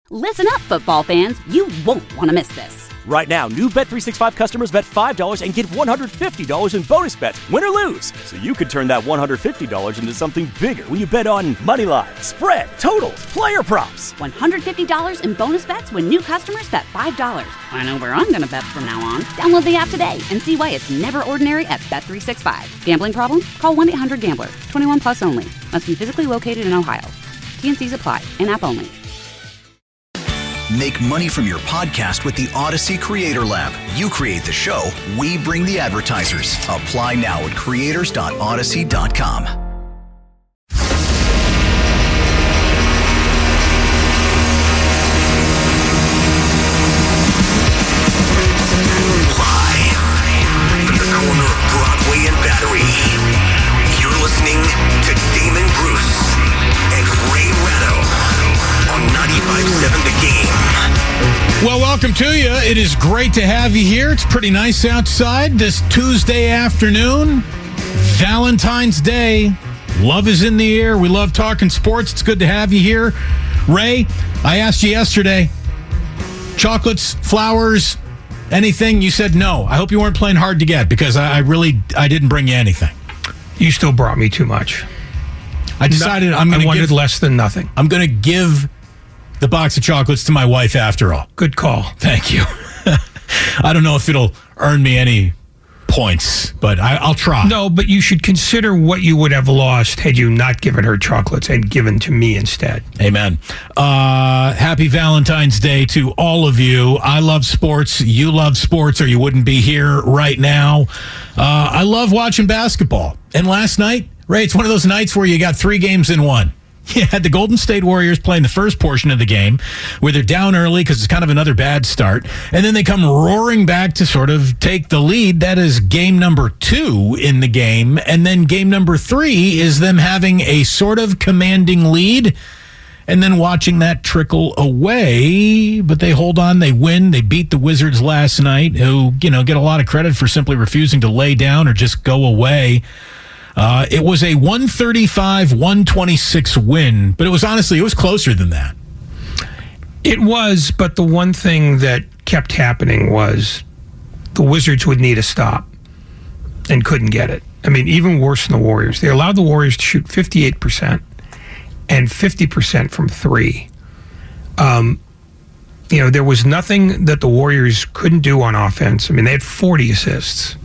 Listen up, football fans. You won't want to miss this. Right now, new Bet365 customers bet $5 and get $150 in bonus bets, win or lose. So you could turn that $150 into something bigger when you bet on money line, spread, totals, player props. $150 in bonus bets when new customers bet $5. I know where I'm going to bet from now on. Download the app today and see why it's never ordinary at Bet365. Gambling problem? Call 1-800-GAMBLER. 21 plus only. Must be physically located in Ohio. T&Cs apply. In-app only. Make money from your podcast with the Odyssey Creator Lab. You create the show, we bring the advertisers. Apply now at creators.odyssey.com. Live from the corner of Broadway and Battery, you're listening to Damon Bruce and Ray Ratto on 95.7 The Game. Well, welcome to you. It is great to have you here. It's pretty nice outside this Tuesday afternoon. Valentine's Day. Love is in the air. We love talking sports. It's good to have you here. Ray, I asked you yesterday, chocolates, flowers, anything? You said no. I hope you weren't playing hard to get because I didn't bring you anything. You still brought me too much. I decided I wanted less than nothing. I'm going to give the box of chocolates to my wife after all. Good call. Thank you. I don't know if it'll earn me any points, but I'll try. No, but you should consider what you would have lost had you not given her chocolates and given to me instead. Amen. Happy Valentine's Day to all of you. I love sports. You love sports, or you wouldn't be here right now. I love watching basketball. And last night, Ray, it's one of those nights where you got 3 games in one. You had the Golden State Warriors playing the first portion of the game where they're down early because it's kind of another bad start. And then they come roaring back to sort of take the lead. That is game number 2 in the game. And then game number 3 is them having a sort of commanding lead and then watching that trickle away. But they hold on. They win. They beat the Wizards last night, who, get a lot of credit for simply refusing to lay down or just go away. It was a 135-126 win, but it was closer than that. It was, but the one thing that kept happening was the Wizards would need a stop and couldn't get it. I mean, even worse than the Warriors. They allowed the Warriors to shoot 58% and 50% from 3. There was nothing that the Warriors couldn't do on offense. I mean, they had 40 assists.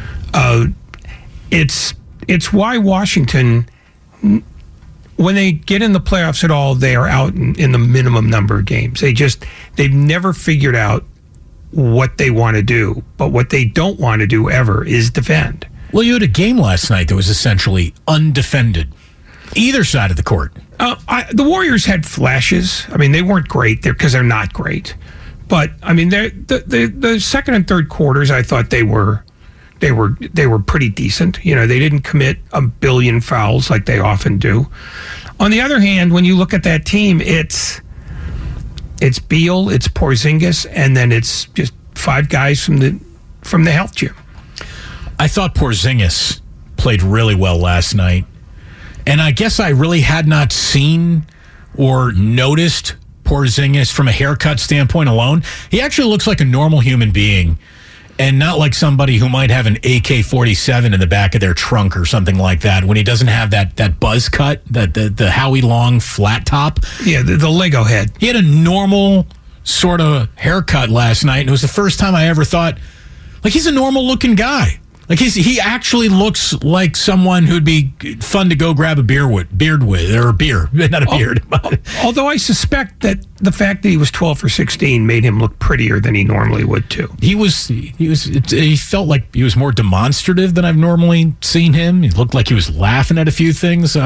It's why Washington, when they get in the playoffs at all, they are out in the minimum number of games. They've never figured out what they want to do. But what they don't want to do ever is defend. Well, you had a game last night that was essentially undefended. Either side of the court. The Warriors had flashes. I mean, they weren't great because they're not great. But, I mean, the second and third quarters, I thought they were pretty decent. They didn't commit a billion fouls like they often do. On the other hand, when you look at that team, it's Beal, it's Porzingis, and then it's just 5 guys from the health gym. I thought Porzingis played really well last night. And I guess I really had not seen or noticed Porzingis from a haircut standpoint alone. He actually looks like a normal human being. And not like somebody who might have an AK-47 in the back of their trunk or something like that when he doesn't have that buzz cut, the Howie Long flat top. Yeah, the Lego head. He had a normal sort of haircut last night, and it was the first time I ever thought, like, he's a normal-looking guy. Like, he actually looks like someone who'd be fun to go grab a beer with, not a beard. Although I suspect that the fact that he was 12 or 16 made him look prettier than he normally would, too. He felt like he was more demonstrative than I've normally seen him. He looked like he was laughing at a few things.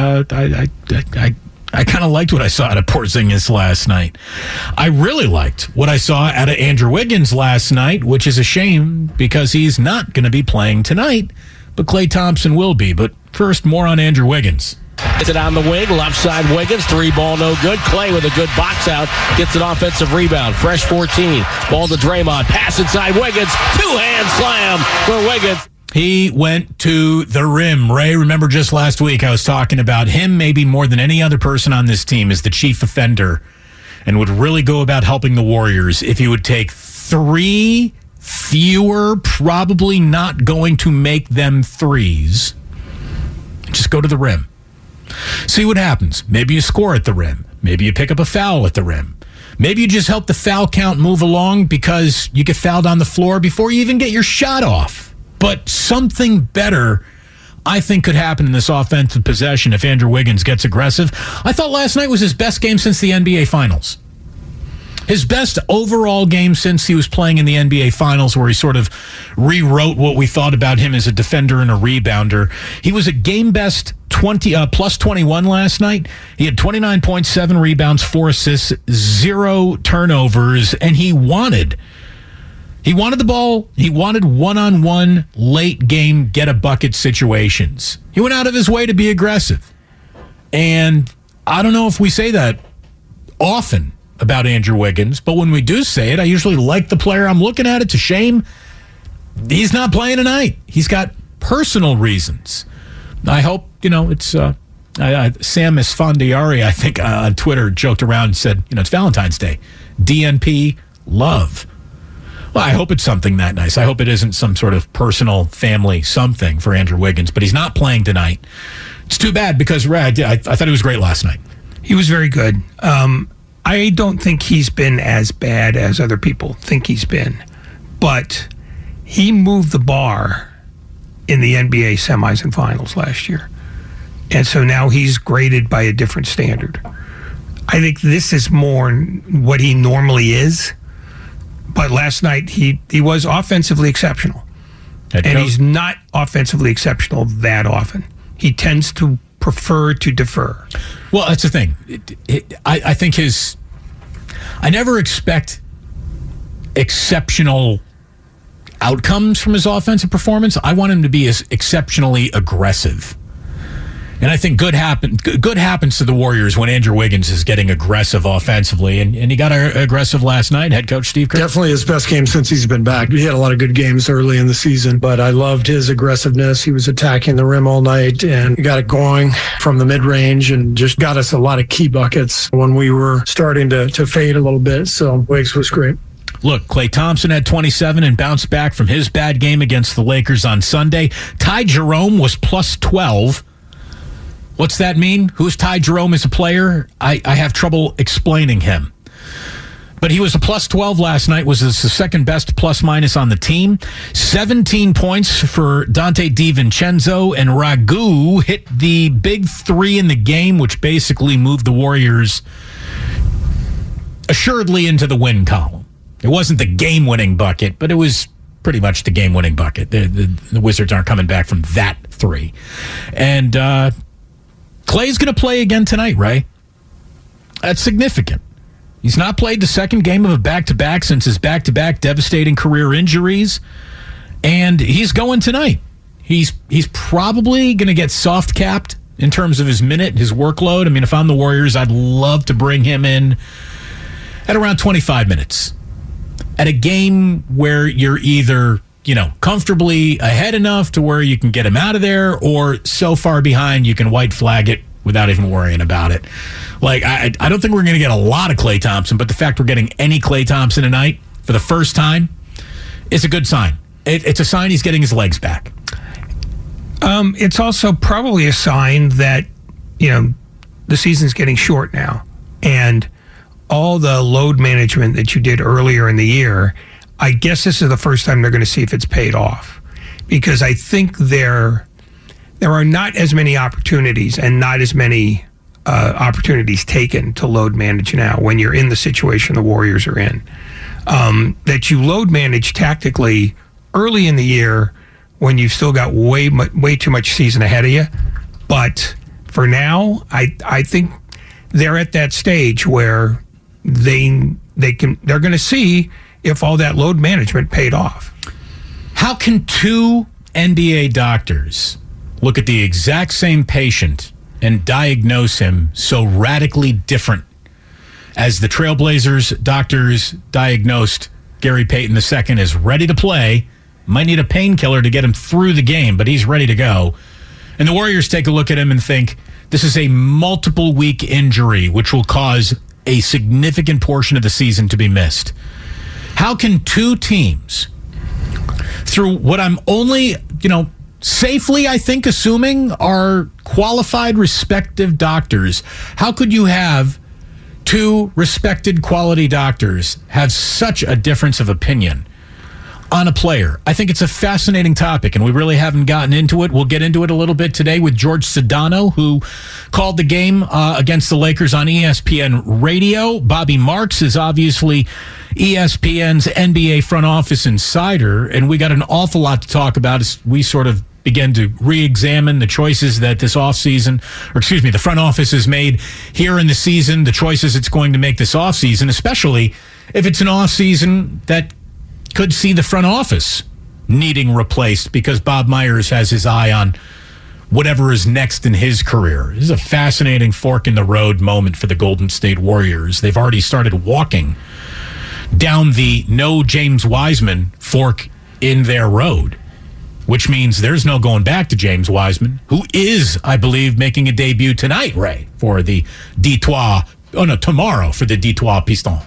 I kind of liked what I saw out of Porzingis last night. I really liked what I saw out of Andrew Wiggins last night, which is a shame because he's not going to be playing tonight, but Klay Thompson will be. But first, more on Andrew Wiggins. Gets it on the wing, left side Wiggins, 3 ball, no good. Klay with a good box out, gets an offensive rebound. Fresh 14, ball to Draymond, pass inside Wiggins, 2-hand slam for Wiggins. He went to the rim. Ray, remember just last week I was talking about him maybe more than any other person on this team is the chief offender and would really go about helping the Warriors if he would take 3 fewer, probably not going to make them threes. Just go to the rim. See what happens. Maybe you score at the rim. Maybe you pick up a foul at the rim. Maybe you just help the foul count move along because you get fouled on the floor before you even get your shot off. But something better, I think, could happen in this offensive possession if Andrew Wiggins gets aggressive. I thought last night was his best game since the NBA Finals. His best overall game since he was playing in the NBA Finals, where he sort of rewrote what we thought about him as a defender and a rebounder. He was a game best plus 21 last night. He had 29.7 rebounds, 4 assists, 0 turnovers, and he wanted the ball. He wanted one-on-one late game get a bucket situations. He went out of his way to be aggressive. And I don't know if we say that often about Andrew Wiggins, but when we do say it, I usually like the player I'm looking at. It's a shame he's not playing tonight. He's got personal reasons. I hope, it's Sam Esfandiari, I think, on Twitter joked around and said, it's Valentine's Day. DNP, love. Well, I hope it's something that nice. I hope it isn't some sort of personal family something for Andrew Wiggins, but he's not playing tonight. It's too bad because I thought he was great last night. He was very good. I don't think he's been as bad as other people think he's been, but he moved the bar in the NBA semis and finals last year. And so now he's graded by a different standard. I think this is more what he normally is, but last night he was offensively exceptional. And he's not offensively exceptional that often. He tends to prefer to defer. Well, that's the thing. I think I never expect exceptional outcomes from his offensive performance. I want him to be as exceptionally aggressive. And I think good happens to the Warriors when Andrew Wiggins is getting aggressive offensively. And he got aggressive last night, head coach Steve Kerr. Definitely his best game since he's been back. He had a lot of good games early in the season, but I loved his aggressiveness. He was attacking the rim all night and got it going from the mid-range and just got us a lot of key buckets when we were starting to fade a little bit. So Wiggs was great. Look, Klay Thompson had 27 and bounced back from his bad game against the Lakers on Sunday. Ty Jerome was plus 12. What's that mean? Who's Ty Jerome as a player? I have trouble explaining him. But he was a plus 12 last night, was the second best plus-minus on the team. 17 points for Dante DiVincenzo, and Ragu hit the big 3 in the game, which basically moved the Warriors assuredly into the win column. It wasn't the game-winning bucket, but it was pretty much the game-winning bucket. The Wizards aren't coming back from that 3. And Klay's going to play again tonight, Ray. That's significant. He's not played the second game of a back-to-back since his back-to-back devastating career injuries, and he's going tonight. He's probably going to get soft-capped in terms of his workload. I mean, if I'm the Warriors, I'd love to bring him in at around 25 minutes at a game where you're either comfortably ahead enough to where you can get him out of there, or so far behind you can white flag it without even worrying about it. Like, I don't think we're going to get a lot of Klay Thompson, but the fact we're getting any Klay Thompson tonight for the first time is a good sign. It's a sign he's getting his legs back. It's also probably a sign that, the season's getting short now, and all the load management that you did earlier in the year, I guess this is the first time they're going to see if it's paid off, because I think there are not as many opportunities and not as many opportunities taken to load manage now when you're in the situation the Warriors are in. That you load manage tactically early in the year when you've still got way too much season ahead of you. But for now, I think they're at that stage where they're going to see if all that load management paid off. How can two NBA doctors look at the exact same patient and diagnose him so radically different as the Trailblazers doctors diagnosed Gary Payton II is ready to play, might need a painkiller to get him through the game, but he's ready to go. And the Warriors take a look at him and think, this is a multiple-week injury, which will cause a significant portion of the season to be missed. How can two teams, through what I'm only, safely, I think, assuming are qualified respective doctors, how could you have two respected quality doctors have such a difference of opinion on a player? I think it's a fascinating topic, and we really haven't gotten into it. We'll get into it a little bit today with George Sedano, who called the game against the Lakers on ESPN Radio. Bobby Marks is obviously ESPN's NBA front office insider, and we got an awful lot to talk about as we sort of begin to re-examine the choices that this offseason, the front office has made here in the season, the choices it's going to make this offseason, especially if it's an offseason that could see the front office needing replaced because Bob Myers has his eye on whatever is next in his career. This is a fascinating fork in the road moment for the Golden State Warriors. They've already started walking down the no James Wiseman fork in their road, which means there's no going back to James Wiseman, who is, I believe, making a debut tonight, Ray, for the tomorrow for the Detroit Pistons.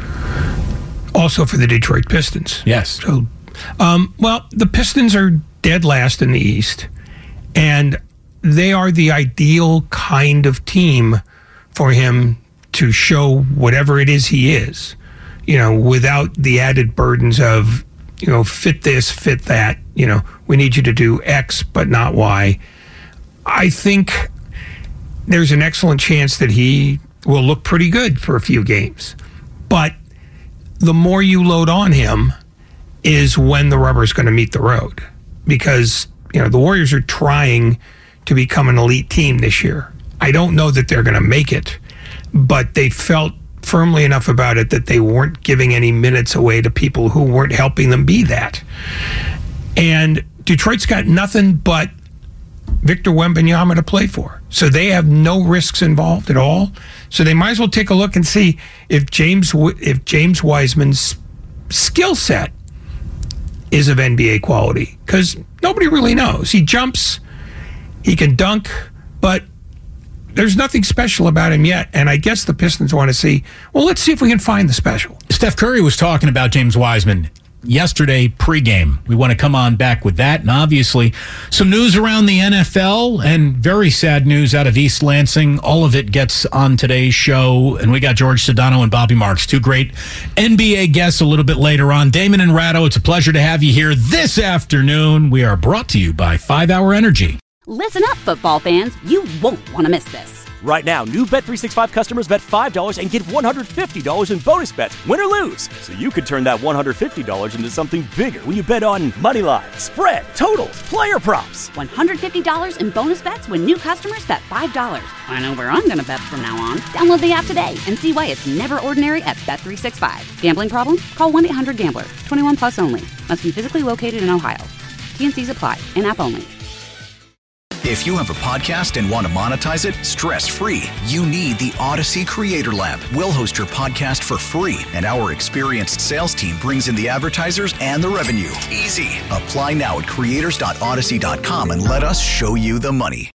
Also for the Detroit Pistons. Yes. So, the Pistons are dead last in the East, and they are the ideal kind of team for him to show whatever it is he is, without the added burdens of, fit this, fit that, we need you to do X, but not Y. I think there's an excellent chance that he will look pretty good for a few games. But the more you load on him is when the rubber's going to meet the road. Because, the Warriors are trying to become an elite team this year. I don't know that they're going to make it, but they felt firmly enough about it that they weren't giving any minutes away to people who weren't helping them be that. And Detroit's got nothing but Victor Wembanyama to play for. So they have no risks involved at all. So they might as well take a look and see if James Wiseman's skill set is of NBA quality. Because nobody really knows. He jumps, he can dunk, but there's nothing special about him yet. And I guess the Pistons want to see, let's see if we can find the special. Steph Curry was talking about James Wiseman yesterday pregame. We want to come on back with that. And obviously, some news around the NFL and very sad news out of East Lansing. All of it gets on today's show. And we got George Sedano and Bobby Marks, two great NBA guests a little bit later on. Damon and Ratto, it's a pleasure to have you here this afternoon. We are brought to you by 5 Hour Energy. Listen up, football fans. You won't want to miss this. Right now, new Bet365 customers bet $5 and get $150 in bonus bets, win or lose. So you could turn that $150 into something bigger when you bet on moneyline, spread, totals, player props. $150 in bonus bets when new customers bet $5. I know where I'm going to bet from now on. Download the app today and see why it's never ordinary at Bet365. Gambling problem? Call 1-800-GAMBLER. 21 plus only. Must be physically located in Ohio. T&Cs apply. In-app only. If you have a podcast and want to monetize it stress-free, you need the Odyssey Creator Lab. We'll host your podcast for free, and our experienced sales team brings in the advertisers and the revenue. Easy. Apply now at creators.odyssey.com and let us show you the money.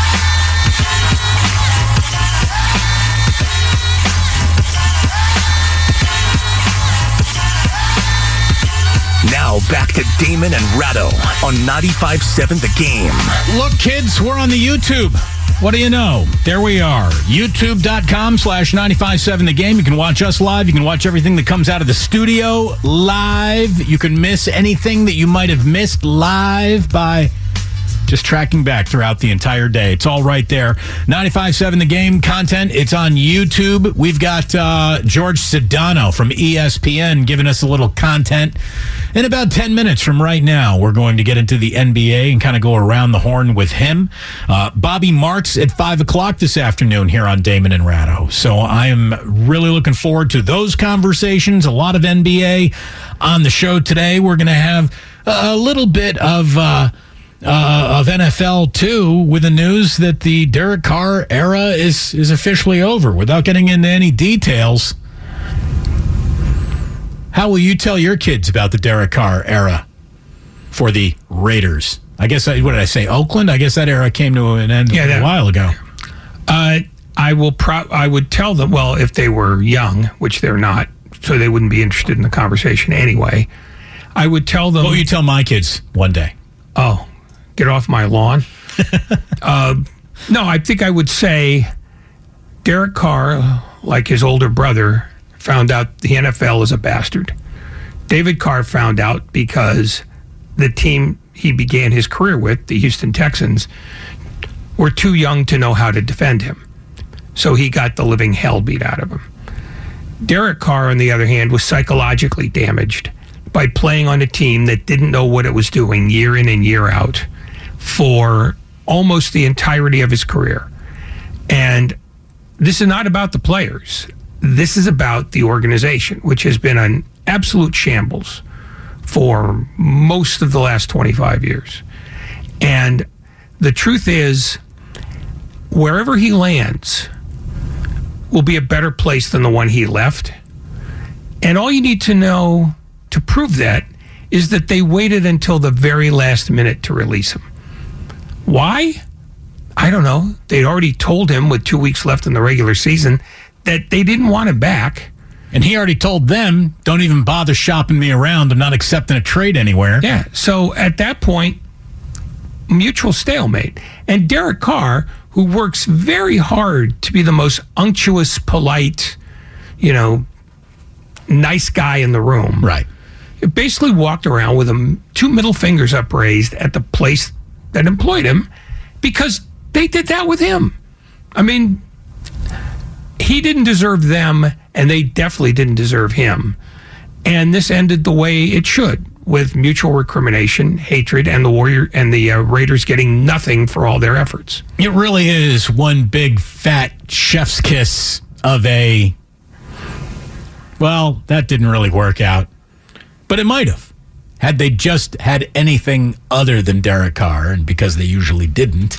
Now back to Damon and Ratto on 95.7 The Game. Look, kids, we're on the YouTube. What do you know? There we are. YouTube.com/957 The Game. You can watch us live. You can watch everything that comes out of the studio live. You can miss anything that you might have missed live by just tracking back throughout the entire day. It's all right there. 95.7 The Game content. It's on YouTube. We've got George Sedano from ESPN giving us a little content. In about 10 minutes from right now, we're going to get into the NBA and kind of go around the horn with him. Bobby Marks at 5 o'clock this afternoon here on Damon and Ratto. So I am really looking forward to those conversations. A lot of NBA on the show today. We're going to have a little bit of NFL too, with the news that the Derek Carr era is officially over. Without getting into any details, how will you tell your kids about the Derek Carr era for the Raiders? I guess, what did I say, Oakland? I guess that era came to an end a while ago. I would tell them, well, if they were young, which they're not, so they wouldn't be interested in the conversation anyway, I would tell them... What will you tell my kids one day? Oh, get off my lawn. No, I think I would say Derek Carr, like his older brother, found out the NFL is a bastard. David Carr found out because the team he began his career with, the Houston Texans, were too young to know how to defend him. So he got the living hell beat out of him. Derek Carr, on the other hand, was psychologically damaged by playing on a team that didn't know what it was doing year in and year out for almost the entirety of his career. And this is not about the players. This is about the organization, which has been an absolute shambles for most of the last 25 years. And the truth is, wherever he lands will be a better place than the one he left. And all you need to know to prove that is that they waited until the very last minute to release him. Why? I don't know. They'd already told him with 2 weeks left in the regular season that they didn't want him back. And he already told them, don't even bother shopping me around. I'm not accepting a trade anywhere. Yeah. So at that point, mutual stalemate. And Derek Carr, who works very hard to be the most unctuous, polite, nice guy in the room. Right. Basically walked around with two middle fingers upraised at the place that employed him because they did that with him. I mean, he didn't deserve them, and they definitely didn't deserve him. And this ended the way it should, with mutual recrimination, hatred, and the Raiders getting nothing for all their efforts. It really is one big fat chef's kiss of well, that didn't really work out. But it might have. Had they just had anything other than Derek Carr, and because they usually didn't,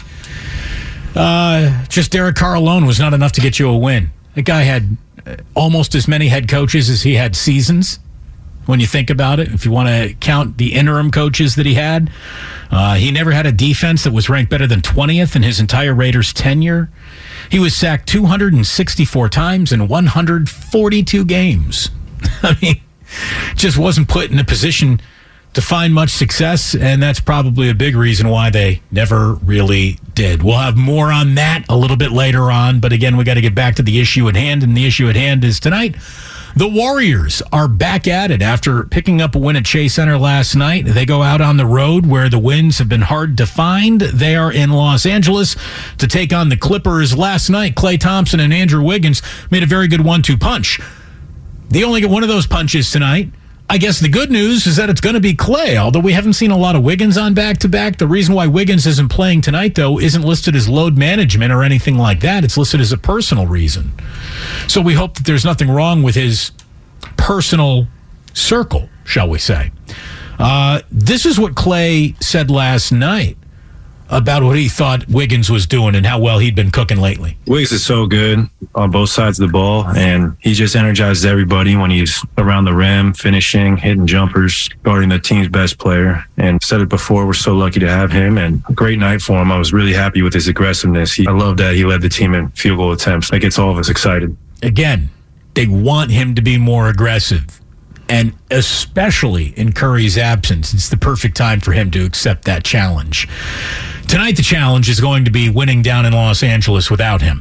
just Derek Carr alone was not enough to get you a win. The guy had almost as many head coaches as he had seasons, when you think about it. If you want to count the interim coaches that he had, he never had a defense that was ranked better than 20th in his entire Raiders tenure. He was sacked 264 times in 142 games. I mean, just wasn't put in a position to find much success, and that's probably a big reason why they never really did. We'll have more on that a little bit later on, but again, we got to get back to the issue at hand, and the issue at hand is tonight. The Warriors are back at it after picking up a win at Chase Center last night. They go out on the road where the wins have been hard to find. They are in Los Angeles to take on the Clippers. Last night, Klay Thompson and Andrew Wiggins made a very good 1-2 punch. They only get one of those punches tonight. I guess the good news is that it's going to be Klay, although we haven't seen a lot of Wiggins on back-to-back. The reason why Wiggins isn't playing tonight, though, isn't listed as load management or anything like that. It's listed as a personal reason. So we hope that there's nothing wrong with his personal circle, shall we say. This is what Klay said last night about what he thought Wiggins was doing and how well he'd been cooking lately. Wiggins is so good on both sides of the ball, and he just energizes everybody when he's around the rim, finishing, hitting jumpers, guarding the team's best player. And said it before, we're so lucky to have him, and a great night for him. I was really happy with his aggressiveness. I love that he led the team in field goal attempts. That gets all of us excited. Again, they want him to be more aggressive. And especially in Curry's absence, it's the perfect time for him to accept that challenge. Tonight, the challenge is going to be winning down in Los Angeles without him.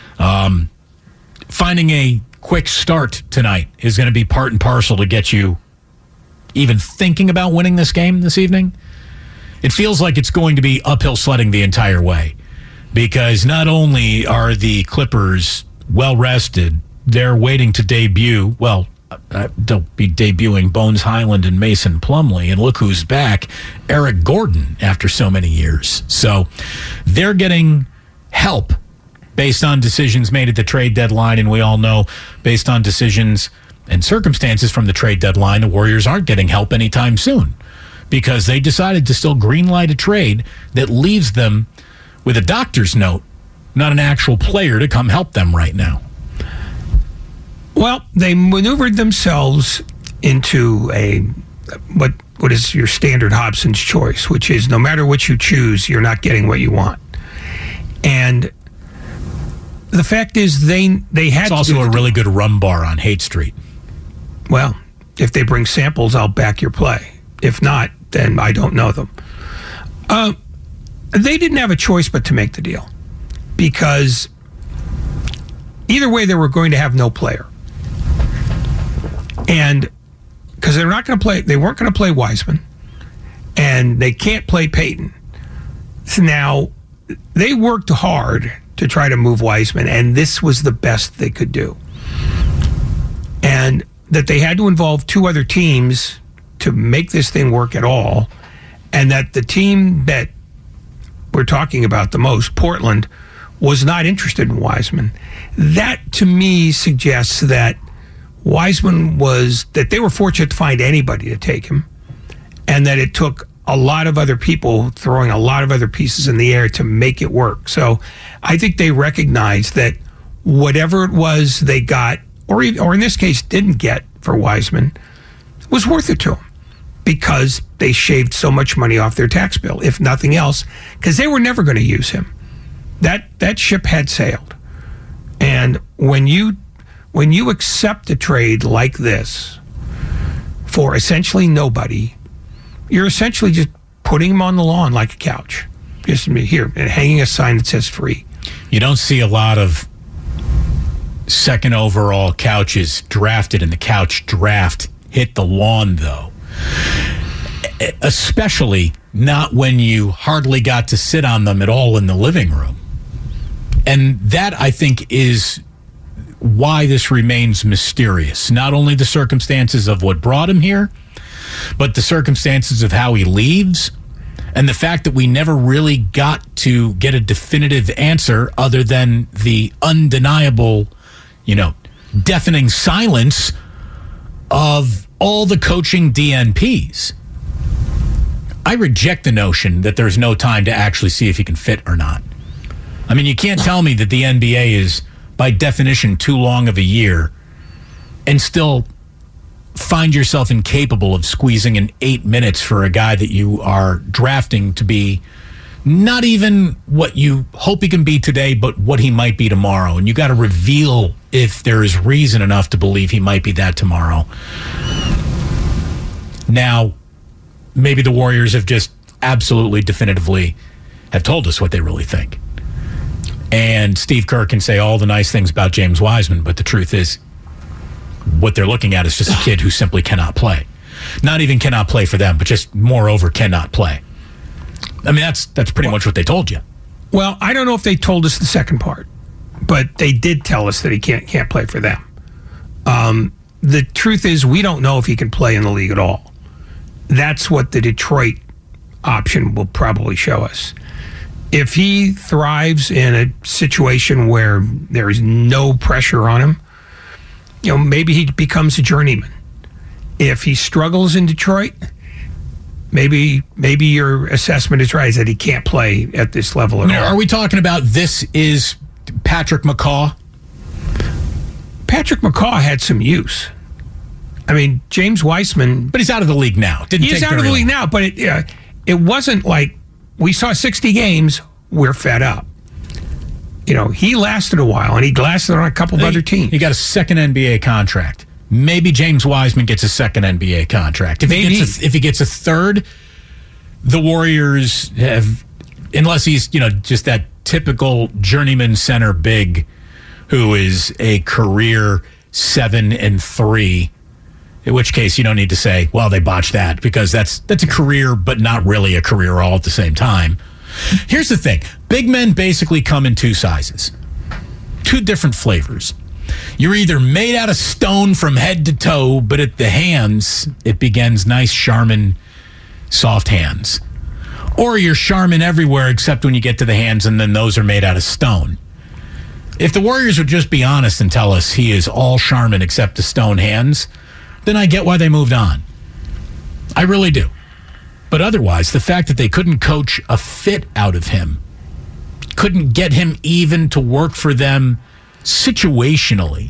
Finding a quick start tonight is going to be part and parcel to get you even thinking about winning this game this evening. It feels like it's going to be uphill sledding the entire way, because not only are the Clippers well rested, they're waiting to debut. Well, they'll be debuting Bones Highland and Mason Plumlee, and look who's back, Eric Gordon, after so many years. So they're getting help based on decisions made at the trade deadline, and we all know, based on decisions and circumstances from the trade deadline, the Warriors aren't getting help anytime soon, because they decided to still greenlight a trade that leaves them with a doctor's note, not an actual player to come help them right now. Well, they maneuvered themselves into what is your standard Hobson's choice, which is no matter what you choose, you're not getting what you want. And the fact is they had. It's also a really good rum bar on Haight Street. Well, if they bring samples, I'll back your play. If not, then I don't know them. They didn't have a choice but to make the deal, because either way they were going to have no player, and because they're not going to play, they weren't going to play Wiseman, and they can't play Payton. So now they worked hard to try to move Wiseman, and this was the best they could do. And that they had to involve two other teams to make this thing work at all, and that the team that we're talking about the most, Portland, was not interested in Wiseman. That, to me, suggests that Wiseman that they were fortunate to find anybody to take him, and that it took a lot of other people throwing a lot of other pieces in the air to make it work. So I think they recognized that whatever it was they got, or in this case didn't get for Wiseman, was worth it to them, because they shaved so much money off their tax bill, if nothing else, because they were never going to use him. That ship had sailed. And when you accept a trade like this for essentially nobody, you're essentially just putting him on the lawn like a couch. Just here, and hanging a sign that says free. You don't see a lot of second overall couches drafted in the couch draft hit the lawn, though. Especially not when you hardly got to sit on them at all in the living room. And that, I think, is why this remains mysterious. Not only the circumstances of what brought him here, but the circumstances of how he leaves, and the fact that we never really got to get a definitive answer other than the undeniable, deafening silence of all the coaching DNPs. I reject the notion that there's no time to actually see if he can fit or not. I mean, you can't tell me that the NBA is, by definition, too long of a year and still find yourself incapable of squeezing in 8 minutes for a guy that you are drafting to be not even what you hope he can be today, but what he might be tomorrow. And you got to reveal if there is reason enough to believe he might be that tomorrow. Now, maybe the Warriors have just absolutely definitively have told us what they really think. And Steve Kerr can say all the nice things about James Wiseman, but the truth is, what they're looking at is just a kid who simply cannot play. Not even cannot play for them, but just moreover cannot play. I mean, that's pretty much what they told you. Well, I don't know if they told us the second part, but they did tell us that he can't play for them. The truth is, we don't know if he can play in the league at all. That's what the Detroit option will probably show us. If he thrives in a situation where there is no pressure on him, maybe he becomes a journeyman. If he struggles in Detroit, maybe your assessment is right, is that he can't play at this level at all. Are we talking about this is Patrick McCaw? Patrick McCaw had some use. I mean, James Wiseman... But he's out of the league now. He's out of the league now, but it wasn't like we saw 60 games, we're fed up. He lasted a while, and he lasted on a couple of other teams. He got a second NBA contract. Maybe James Wiseman gets a second NBA contract. If he gets a third, the Warriors have, unless he's just that typical journeyman center big who is a career 7-3. In which case, you don't need to say, well, they botched that, because that's a career, but not really a career all at the same time. Here's the thing. Big men basically come in two sizes, two different flavors. You're either made out of stone from head to toe, but at the hands, it begins nice Charmin soft hands. Or you're Charmin everywhere except when you get to the hands, and then those are made out of stone. If the Warriors would just be honest and tell us he is all Charmin except the stone hands, then I get why they moved on. I really do. But otherwise, the fact that they couldn't coach a fit out of him, couldn't get him even to work for them situationally,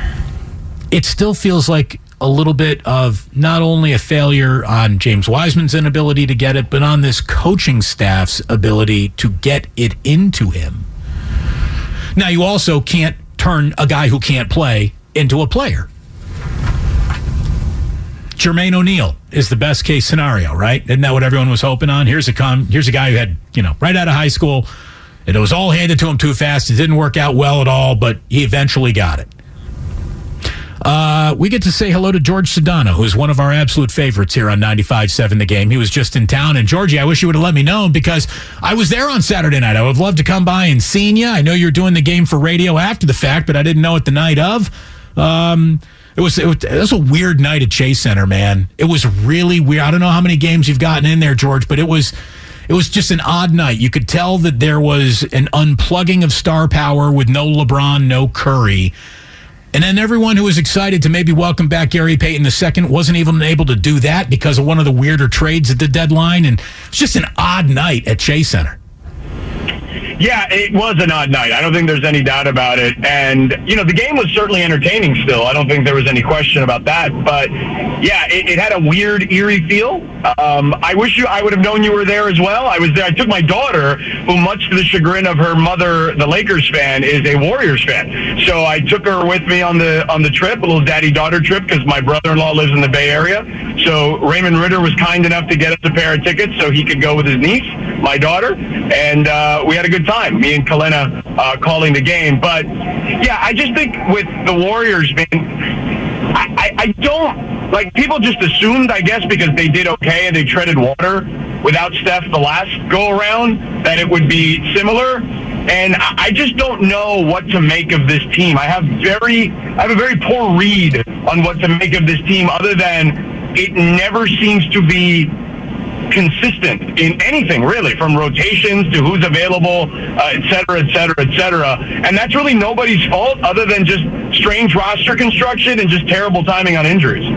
it still feels like a little bit of not only a failure on James Wiseman's inability to get it, but on this coaching staff's ability to get it into him. Now, you also can't turn a guy who can't play into a player. Jermaine O'Neal is the best case scenario, right? Isn't that what everyone was hoping on? Here's a guy who had, right out of high school, and it was all handed to him too fast. It didn't work out well at all, but he eventually got it. We get to say hello to George Sedano, who's one of our absolute favorites here on 95.7 The Game. He was just in town. And, Georgie, I wish you would have let me know because I was there on Saturday night. I would have loved to come by and seen you. I know you're doing the game for radio after the fact, but I didn't know it the night of. It was a weird night at Chase Center, man. It was really weird. I don't know how many games you've gotten in there, George, but it was just an odd night. You could tell that there was an unplugging of star power with no LeBron, no Curry. And then everyone who was excited to maybe welcome back Gary Payton II wasn't even able to do that because of one of the weirder trades at the deadline. And it's just an odd night at Chase Center. Yeah, it was an odd night. I don't think there's any doubt about it. And, the game was certainly entertaining still. I don't think there was any question about that. But, yeah, it had a weird, eerie feel. I wish I would have known you were there as well. I was there. I took my daughter, who, much to the chagrin of her mother, the Lakers fan, is a Warriors fan. So I took her with me on the trip, a little daddy-daughter trip, because my brother-in-law lives in the Bay Area. So Raymond Ritter was kind enough to get us a pair of tickets so he could go with his niece, my daughter, and we had a good time, me and Kalena calling the game. But, yeah, I just think with the Warriors, man, I don't, people just assumed, I guess, because they did okay and they treaded water without Steph the last go-around, that it would be similar. And I just don't know what to make of this team. I have a very poor read on what to make of this team other than it never seems to be consistent in anything, really, from rotations to who's available, et cetera, et cetera, et cetera. And that's really nobody's fault other than just strange roster construction and just terrible timing on injuries.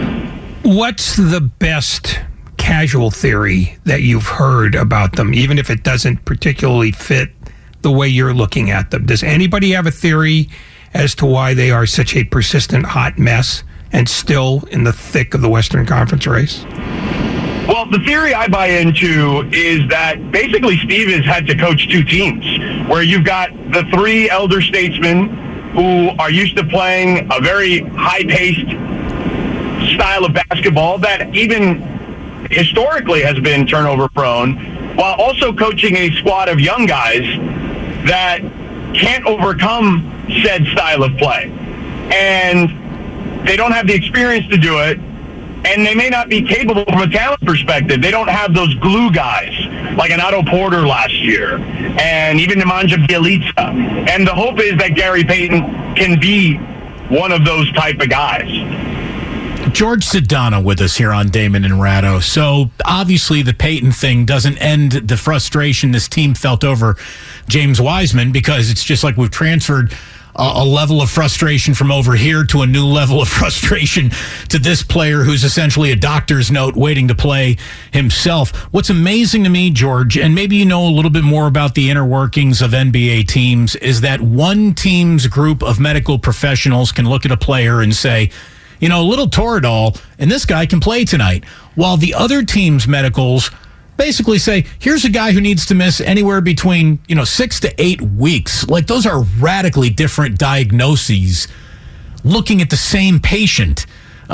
What's the best casual theory that you've heard about them, even if it doesn't particularly fit the way you're looking at them? Does anybody have a theory as to why they are such a persistent hot mess and still in the thick of the Western Conference race? Well, the theory I buy into is that basically Steve has had to coach two teams where you've got the three elder statesmen who are used to playing a very high-paced style of basketball that even historically has been turnover-prone, while also coaching a squad of young guys that can't overcome said style of play. And they don't have the experience to do it, and they may not be capable from a talent perspective. They don't have those glue guys like an Otto Porter last year and even Nemanja Bjelica. And the hope is that Gary Payton can be one of those type of guys. George Sedano with us here on Damon and Ratto. So obviously the Payton thing doesn't end the frustration this team felt over James Wiseman, because it's just like we've transferred a level of frustration from over here to a new level of frustration to this player who's essentially a doctor's note waiting to play himself. What's amazing to me, George, and maybe you know a little bit more about the inner workings of NBA teams, is that one team's group of medical professionals can look at a player and say, little Toradol, and this guy can play tonight, while the other team's medicals basically say, here's a guy who needs to miss anywhere between 6 to 8 weeks. Like, those are radically different diagnoses looking at the same patient.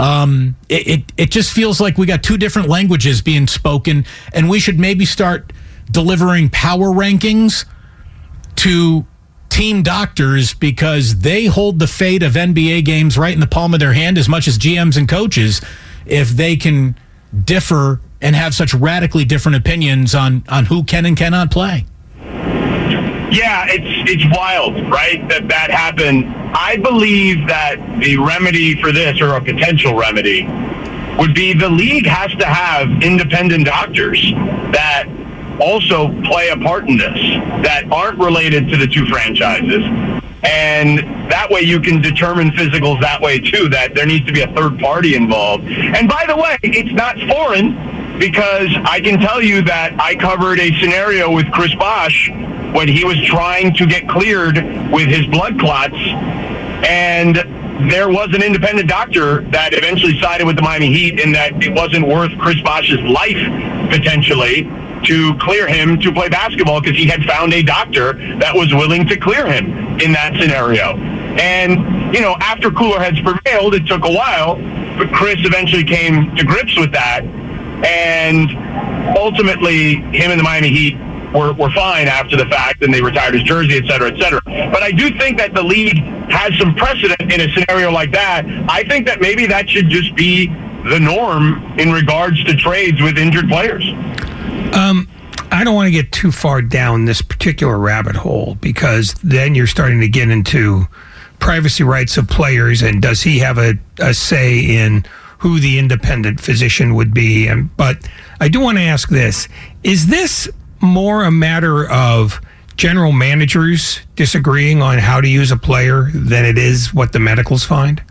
It just feels like we got two different languages being spoken, and we should maybe start delivering power rankings to team doctors, because they hold the fate of NBA games right in the palm of their hand as much as GMs and coaches, if they can differ and have such radically different opinions on who can and cannot play. Yeah, it's wild, right, that happened. I believe that the remedy for this, or a potential remedy, would be the league has to have independent doctors that also play a part in this, that aren't related to the two franchises. And that way you can determine physicals that way too, that there needs to be a third party involved. And by the way, it's not foreign, because I can tell you that I covered a scenario with Chris Bosh when he was trying to get cleared with his blood clots, and there was an independent doctor that eventually sided with the Miami Heat in that it wasn't worth Chris Bosh's life potentially to clear him to play basketball, because he had found a doctor that was willing to clear him. in that scenario. And, after cooler heads prevailed, it took a while, but Chris eventually came to grips with that. And ultimately, him and the Miami Heat were fine after the fact, and they retired his jersey, et cetera, et cetera. But I do think that the league has some precedent in a scenario like that. I think that maybe that should just be the norm in regards to trades with injured players. I don't want to get too far down this particular rabbit hole, because then you're starting to get into privacy rights of players, and does he have a say in who the independent physician would be? But I do want to ask this. Is this more a matter of general managers disagreeing on how to use a player than it is what the medicals find?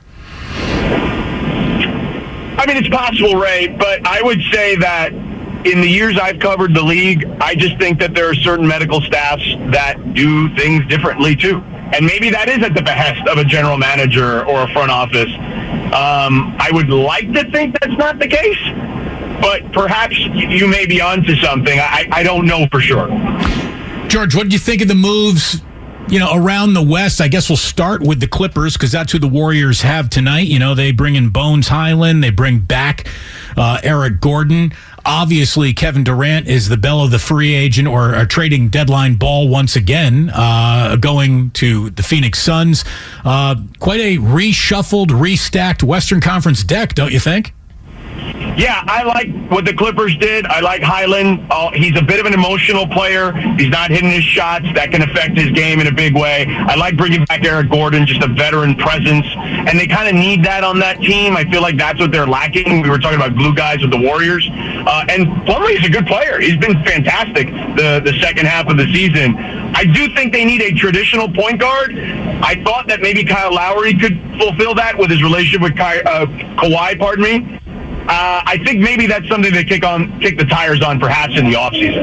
I mean, it's possible, Ray, but I would say that in the years I've covered the league, I just think that there are certain medical staffs that do things differently too. And maybe that is at the behest of a general manager or a front office. I would like to think that's not the case, but perhaps you may be onto something. I don't know for sure. George, what did you think of the moves, around the West? I guess we'll start with the Clippers, because that's who the Warriors have tonight. They bring in Bones Highland. They bring back Eric Gordon. Obviously, Kevin Durant is the belle of the free agent or trading deadline ball once again, going to the Phoenix Suns. Quite a reshuffled, restacked Western Conference deck, don't you think? Yeah, I like what the Clippers did. I like Highland. He's a bit of an emotional player. He's not hitting his shots. That can affect his game in a big way. I like bringing back Eric Gordon, just a veteran presence. And they kind of need that on that team. I feel like that's what they're lacking. We were talking about glue guys with the Warriors. And Plumlee is a good player. He's been fantastic the second half of the season. I do think they need a traditional point guard. I thought that maybe Kyle Lowry could fulfill that with his relationship with Kawhi, I think maybe that's something to kick the tires on perhaps in the offseason.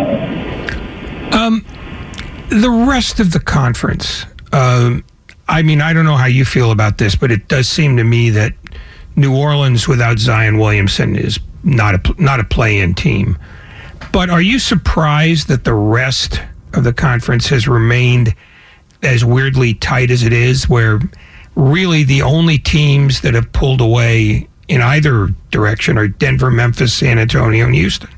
The rest of the conference, I don't know how you feel about this, but it does seem to me that New Orleans without Zion Williamson is not a play-in team. But are you surprised that the rest of the conference has remained as weirdly tight as it is, where really the only teams that have pulled away in either direction are Denver, Memphis, San Antonio, and Houston?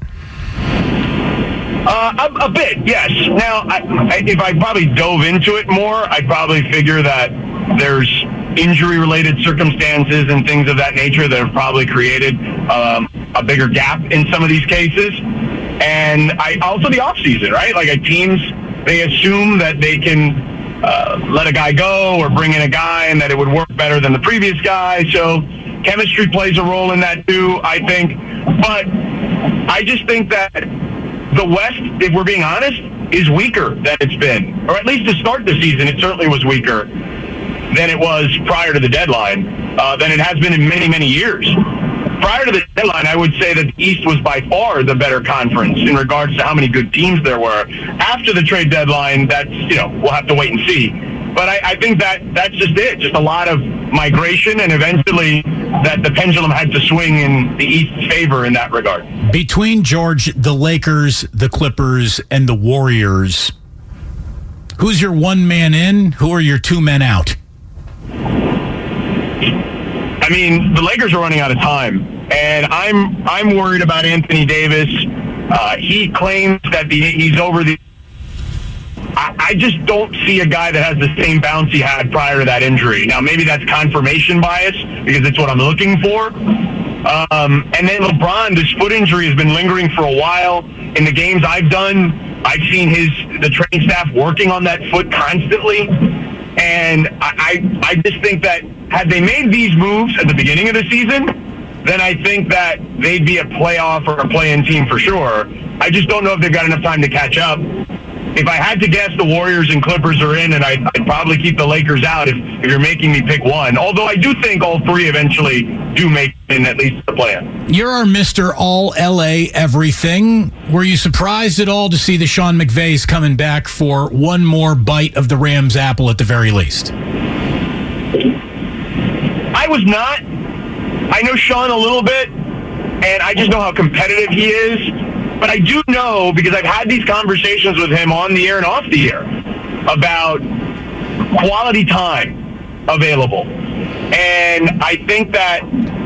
A bit, yes. Now, if I probably dove into it more, I'd probably figure that there's injury-related circumstances and things of that nature that have probably created a bigger gap in some of these cases. And also the offseason, right? Like teams, they assume that they can let a guy go or bring in a guy and that it would work better than the previous guy. So chemistry plays a role in that too, I think. But I just think that the West, if we're being honest, is weaker than it's been. Or at least to start the season, it certainly was weaker than it was prior to the deadline, than it has been in many, many years. Prior to the deadline, I would say that the East was by far the better conference in regards to how many good teams there were. After the trade deadline, that's, we'll have to wait and see. But I think that's just it, just a lot of migration, and eventually that the pendulum had to swing in the East's favor in that regard. Between, George, the Lakers, the Clippers, and the Warriors, who's your one man in? Who are your two men out? I mean, the Lakers are running out of time, and I'm worried about Anthony Davis. He claims that he's over the... I just don't see a guy that has the same bounce he had prior to that injury. Now, maybe that's confirmation bias because it's what I'm looking for. And then LeBron, this foot injury has been lingering for a while. In the games I've done, I've seen the training staff working on that foot constantly. And I just think that had they made these moves at the beginning of the season, then I think that they'd be a playoff or a play-in team for sure. I just don't know if they've got enough time to catch up. If I had to guess, the Warriors and Clippers are in, and I'd probably keep the Lakers out if you're making me pick one. Although I do think all three eventually do make in at least the play-in. You're our Mr. All LA everything. Were you surprised at all to see the Sean McVays coming back for one more bite of the Rams' apple at the very least? I was not. I know Sean a little bit, and I just know how competitive he is. But I do know, because I've had these conversations with him on the air and off the air, about quality time available. And I think that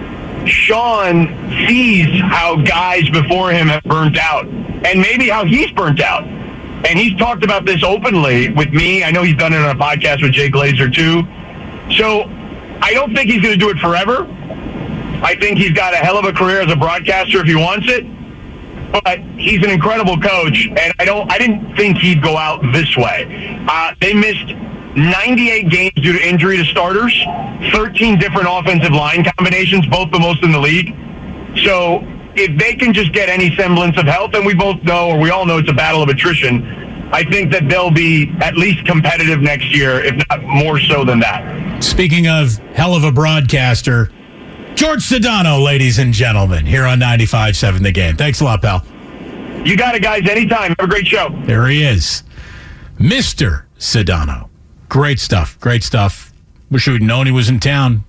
Sean sees how guys before him have burnt out and maybe how he's burnt out. And he's talked about this openly with me. I know he's done it on a podcast with Jay Glazer too. So I don't think he's going to do it forever. I think he's got a hell of a career as a broadcaster if he wants it. But he's an incredible coach, and I didn't think he'd go out this way. They missed 98 games due to injury to starters, 13 different offensive line combinations, both the most in the league. So if they can just get any semblance of health, and we both know, or we all know, it's a battle of attrition, I think that they'll be at least competitive next year, if not more so than that. Speaking of hell of a broadcaster, George Sedano, ladies and gentlemen, here on 95.7 The Game. Thanks a lot, pal. You got it, guys. Anytime. Have a great show. There he is. Mr. Sedano. Great stuff. Great stuff. Wish we'd known he was in town.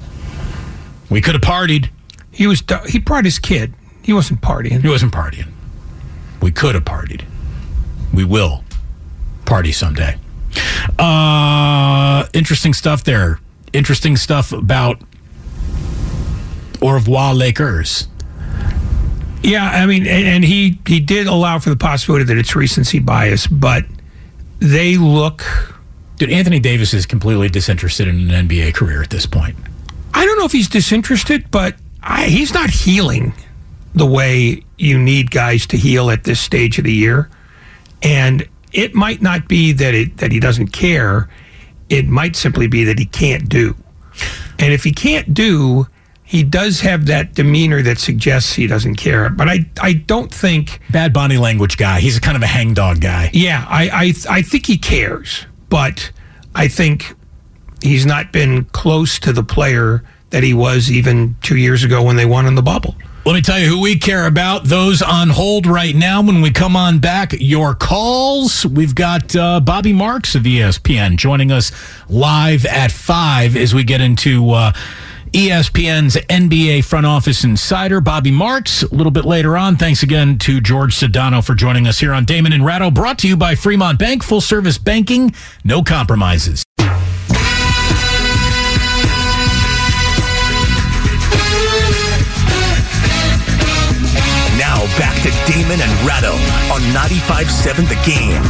We could have partied. He brought his kid. He wasn't partying. He wasn't partying. We could have partied. We will party someday. Interesting stuff there. Interesting stuff about au revoir Lakers. Yeah, I mean, and he did allow for the possibility that it's recency bias, but they look... Dude, Anthony Davis is completely disinterested in an NBA career at this point. I don't know if he's disinterested, but he's not healing the way you need guys to heal at this stage of the year. And it might not be that he doesn't care. It might simply be that he can't do. And if he can't do, he does have that demeanor that suggests he doesn't care. But I don't think... Bad body language guy. He's kind of a hangdog guy. Yeah, I think he cares. But I think he's not been close to the player that he was even 2 years ago when they won in the bubble. Let me tell you who we care about. Those on hold right now. When we come on back, your calls. We've got Bobby Marks of ESPN joining us live at 5 as we get into ESPN's NBA Front Office Insider. Bobby Marks a little bit later on. Thanks again to George Sedano for joining us here on Damon and Ratto. Brought to you by Fremont Bank. Full service banking. No compromises. Back to Damon and Ratto on 95.7 The Game.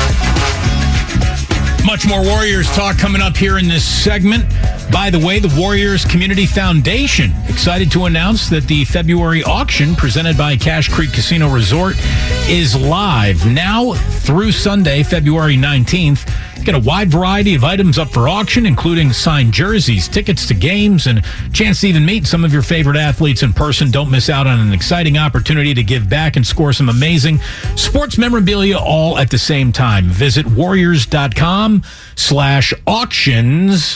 Much more Warriors talk coming up here in this segment. By the way, the Warriors Community Foundation excited to announce that the February auction presented by Cache Creek Casino Resort is live now through Sunday, February 19th. Get a wide variety of items up for auction, including signed jerseys, tickets to games, and a chance to even meet some of your favorite athletes in person. Don't miss out on an exciting opportunity to give back and score some amazing sports memorabilia all at the same time. Visit warriors.com/auctions.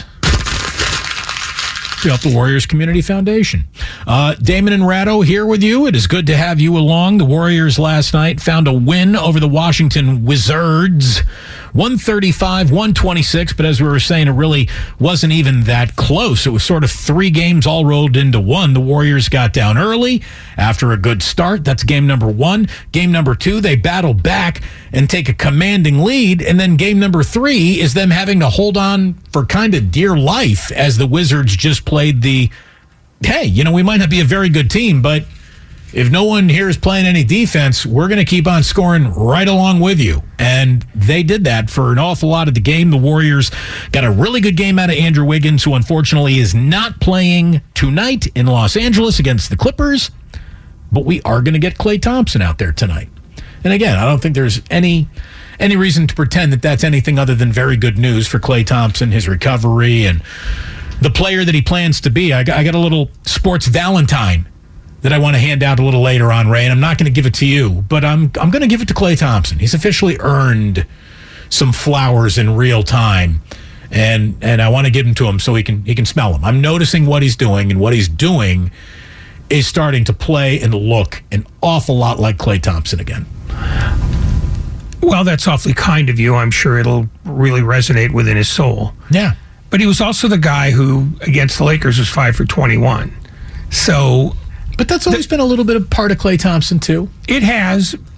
Help the Warriors Community Foundation. Damon and Ratto here with you. It is good to have you along. The Warriors last night found a win over the Washington Wizards, 135-126, but as we were saying, it really wasn't even that close. It was sort of 3 games all rolled into one. The Warriors got down early after a good start. That's game number 1. Game number 2, they battled back and take a commanding lead, and then game number 3 is them having to hold on for kind of dear life as the Wizards just played the, hey, we might not be a very good team, but if no one here is playing any defense, we're going to keep on scoring right along with you. And they did that for an awful lot of the game. The Warriors got a really good game out of Andrew Wiggins, who unfortunately is not playing tonight in Los Angeles against the Clippers. But we are going to get Klay Thompson out there tonight. And again, I don't think there's any reason to pretend that that's anything other than very good news for Klay Thompson, his recovery, and the player that he plans to be. I got a little sports Valentine that I want to hand out a little later on, Ray, and I'm not going to give it to you, but I'm going to give it to Klay Thompson. He's officially earned some flowers in real time, and I want to give them to him so he can smell them. I'm noticing what he's doing, and what he's doing is starting to play and look an awful lot like Klay Thompson again. Well, that's awfully kind of you. I'm sure it'll really resonate within his soul. Yeah. But he was also the guy who, against the Lakers, was 5 for 21. So... But that's always been a little bit of part of Klay Thompson, too. It has, but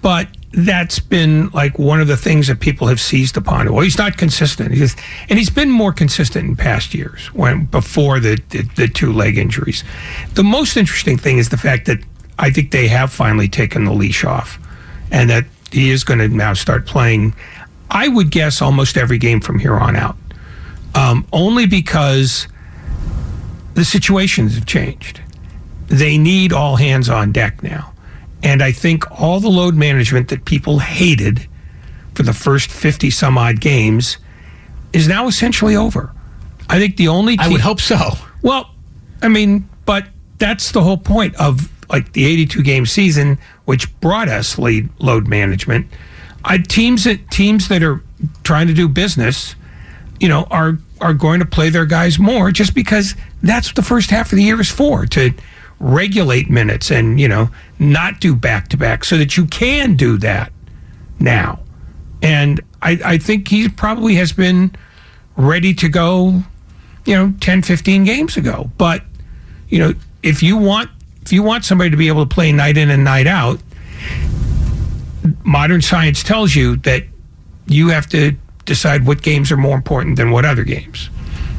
that's been like one of the things that people have seized upon. Well, he's not consistent. He's been more consistent in past years before the 2 leg injuries. The most interesting thing is the fact that I think they have finally taken the leash off, and that he is going to now start playing, I would guess, almost every game from here on out. Only because the situations have changed. They need all hands on deck now. And I think all the load management that people hated for the first 50 some odd games is now essentially over. I think the only team, I would hope so. Well, I mean, but that's the whole point of like the 82 game season, which brought us load management. Teams that are trying to do business, are going to play their guys more, just because that's what the first half of the year is for, to regulate minutes and, not do back-to-back, so that you can do that now. And I think he probably has been ready to go, 10, 15 games ago. But, if you want somebody to be able to play night in and night out, modern science tells you that you have to decide what games are more important than what other games.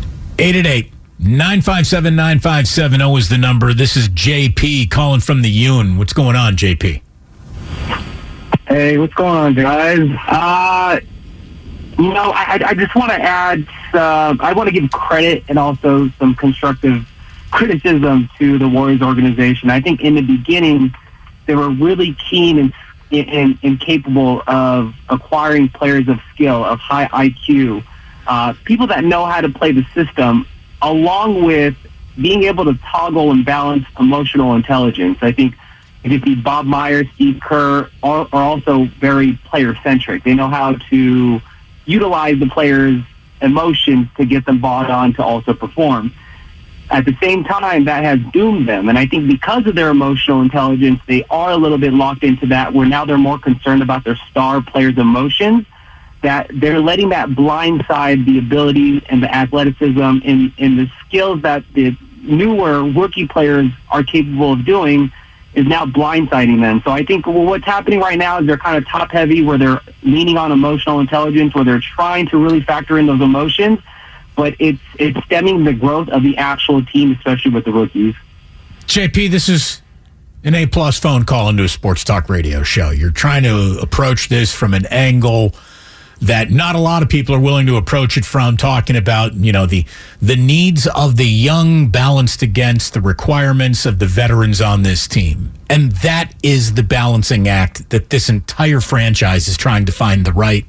888-957-9570 is the number. This is JP calling from the Yoon. What's going on, JP? Hey, what's going on, guys? I just want to add, I want to give credit and also some constructive criticism to the Warriors organization. I think in the beginning, they were really keen and capable of acquiring players of skill, of high IQ, people that know how to play the system, along with being able to toggle and balance emotional intelligence. I think if you see Bob Myers, Steve Kerr are also very player-centric. They know how to utilize the players' emotions to get them bought on to also perform. At the same time, that has doomed them. And I think because of their emotional intelligence, they are a little bit locked into that, where now they're more concerned about their star players' emotions, that they're letting that blindside the abilities and the athleticism and the skills that the newer rookie players are capable of doing is now blindsiding them. So I think what's happening right now is they're kind of top-heavy, where they're leaning on emotional intelligence, where they're trying to really factor in those emotions, but it's stemming the growth of the actual team, especially with the rookies. JP, this is an A-plus phone call into a sports talk radio show. You're trying to approach this from an angle that not a lot of people are willing to approach it from, talking about, the needs of the young balanced against the requirements of the veterans on this team. And that is the balancing act that this entire franchise is trying to find the right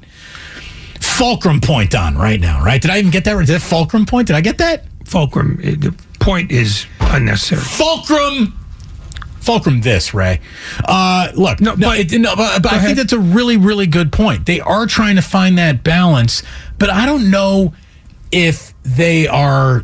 fulcrum point on right now, right? Did I even get that right? Did that fulcrum point? Did I get that? Fulcrum. The point is unnecessary. Fulcrum this, Ray. Look, but I think that's a really, really good point. They are trying to find that balance, but I don't know if they are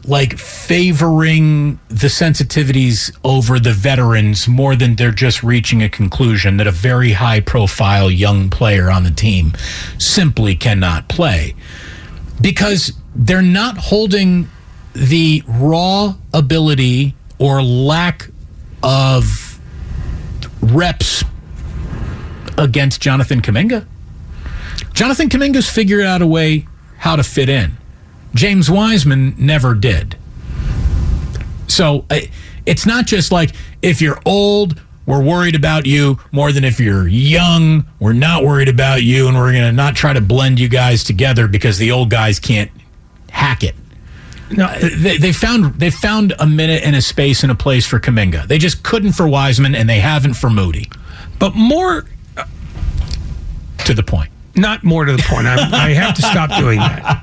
favoring the sensitivities over the veterans more than they're just reaching a conclusion that a very high-profile young player on the team simply cannot play, because they're not holding the raw ability or lack of reps against Jonathan Kuminga. Jonathan Kuminga's figured out a way how to fit in. James Wiseman never did. So it's not just like, if you're old, we're worried about you more than if you're young, we're not worried about you, and we're going to not try to blend you guys together because the old guys can't hack it. No, they found a minute and a space and a place for Kuminga. They just couldn't for Wiseman, and they haven't for Moody. But more to the point. Not more to the point. I have to stop doing that.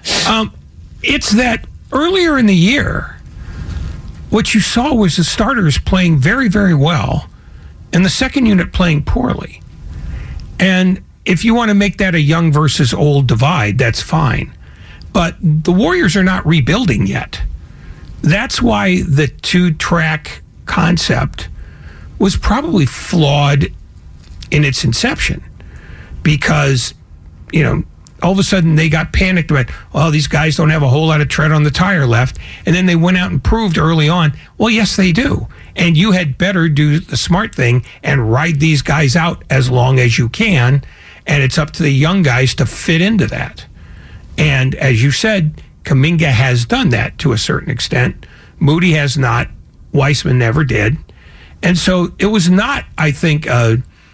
It's that earlier in the year, what you saw was the starters playing very, very well, and the second unit playing poorly. And if you want to make that a young versus old divide, that's fine. But the Warriors are not rebuilding yet. That's why the two-track concept was probably flawed in its inception, because, all of a sudden they got panicked about, these guys don't have a whole lot of tread on the tire left. And then they went out and proved early on, well, yes, they do. And you had better do the smart thing and ride these guys out as long as you can. And it's up to the young guys to fit into that. And as you said, Kuminga has done that to a certain extent. Moody has not. Weissman never did. And so it was not, I think, a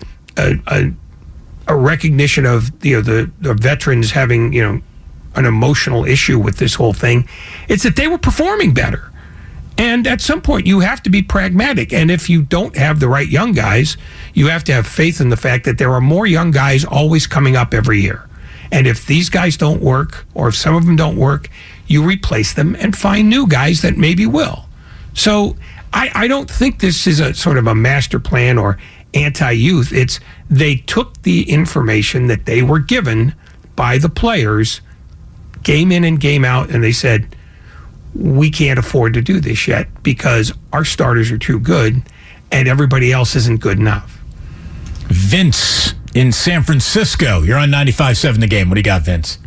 recognition of the veterans having an emotional issue with this whole thing. It's that they were performing better. And at some point, you have to be pragmatic. And if you don't have the right young guys, you have to have faith in the fact that there are more young guys always coming up every year. And if these guys don't work, or if some of them don't work, you replace them and find new guys that maybe will. So I don't think this is a sort of a master plan or anti-youth. It's they took the information that they were given by the players game in and game out, and they said, we can't afford to do this yet because our starters are too good and everybody else isn't good enough. Vince in San Francisco. You're on 95.7 The Game. What do you got, Vince?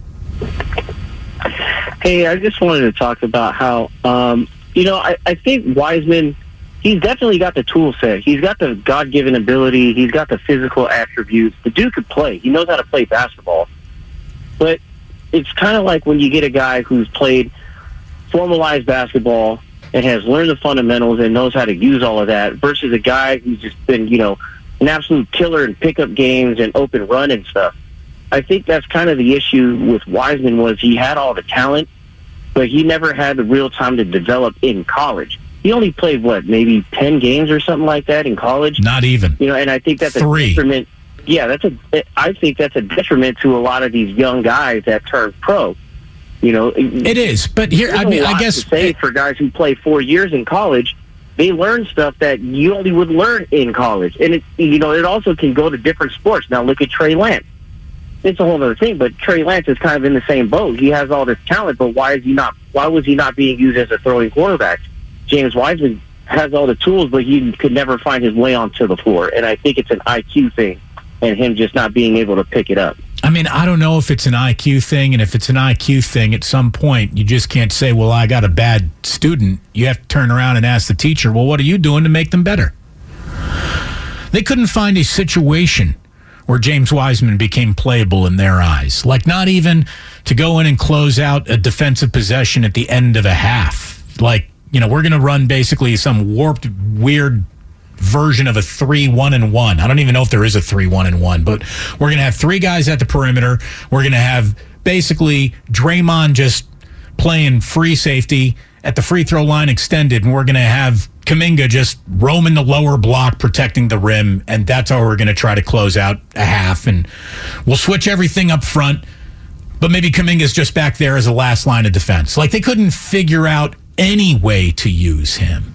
Hey, I just wanted to talk about how, I think Wiseman, he's definitely got the tool set. He's got the God-given ability. He's got the physical attributes. The dude could play. He knows how to play basketball. But it's kind of like when you get a guy who's played formalized basketball and has learned the fundamentals and knows how to use all of that versus a guy who's just been, an absolute killer in pickup games and open run and stuff. I think that's kind of the issue with Wiseman was he had all the talent, but he never had the real time to develop in college. He only played, maybe 10 games or something like that in college? Not even. And I think that's 3. a detriment. Yeah, I think that's a detriment to a lot of these young guys that turn pro. It is, but here, I guess to say for guys who play 4 years in college, they learn stuff that you only would learn in college, and it also can go to different sports. Now look at Trey Lance; it's a whole other thing. But Trey Lance is kind of in the same boat. He has all this talent, but why was he not being used as a throwing quarterback? James Wiseman has all the tools, but he could never find his way onto the floor, and I think it's an IQ thing, and him just not being able to pick it up. I mean, I don't know if it's an IQ thing, and if it's an IQ thing, at some point, you just can't say, well, I got a bad student. You have to turn around and ask the teacher, well, what are you doing to make them better? They couldn't find a situation where James Wiseman became playable in their eyes. Like, not even to go in and close out a defensive possession at the end of a half. Like, we're going to run basically some warped, weird version of a 3-1-1. I don't even know if there is a 3-1-1, but we're going to have 3 guys at the perimeter. We're going to have basically Draymond just playing free safety at the free throw line extended, and we're going to have Kuminga just roaming the lower block, protecting the rim, and that's how we're going to try to close out a half. And we'll switch everything up front, but maybe Kuminga's just back there as a last line of defense. Like, they couldn't figure out any way to use him.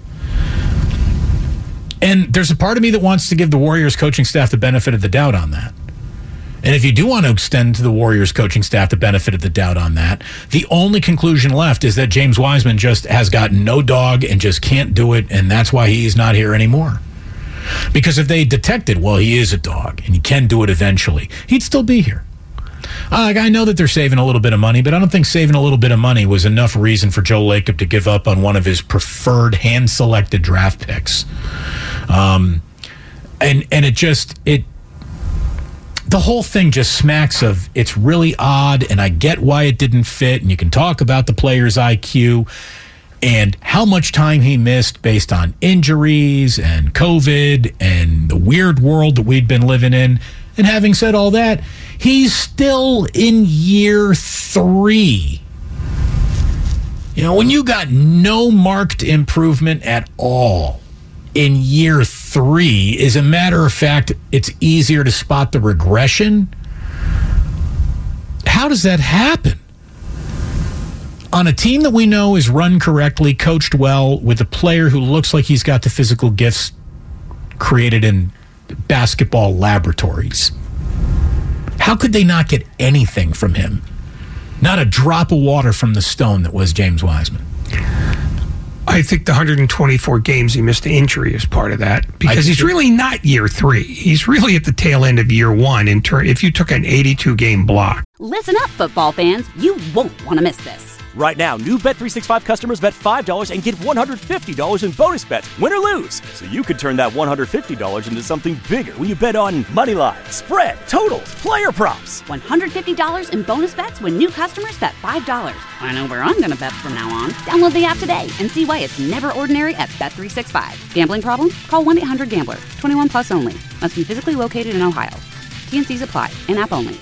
And there's a part of me that wants to give the Warriors coaching staff the benefit of the doubt on that. And if you do want to extend to the Warriors coaching staff the benefit of the doubt on that, the only conclusion left is that James Wiseman just has got no dog and just can't do it, and that's why he's not here anymore. Because if they detected, well, he is a dog and he can do it eventually, he'd still be here. I know that they're saving a little bit of money, but I don't think saving a little bit of money was enough reason for Joe Lacob to give up on one of his preferred hand-selected draft picks. And the whole thing just smacks of, it's really odd, and I get why it didn't fit, and you can talk about the player's IQ and how much time he missed based on injuries and COVID and the weird world that we'd been living in. And having said all that, he's still in year 3. When you got no marked improvement at all in year 3, as a matter of fact, it's easier to spot the regression. How does that happen? On a team that we know is run correctly, coached well, with a player who looks like he's got the physical gifts created in basketball laboratories. How could they not get anything from him? Not a drop of water from the stone that was James Wiseman. I think the 124 games he missed to injury is part of that, because he's really not year 3. He's really at the tail end of year 1 if you took an 82-game block. Listen up, football fans. You won't want to miss this. Right now, new Bet365 customers bet $5 and get $150 in bonus bets, win or lose. So you could turn that $150 into something bigger when you bet on money line, spread, totals, player props. $150 in bonus bets when new customers bet $5. I know where I'm going to bet from now on. Download the app today and see why it's never ordinary at Bet365. Gambling problem? Call 1-800-GAMBLER. 21 plus only. Must be physically located in Ohio. T&Cs apply. In-app only.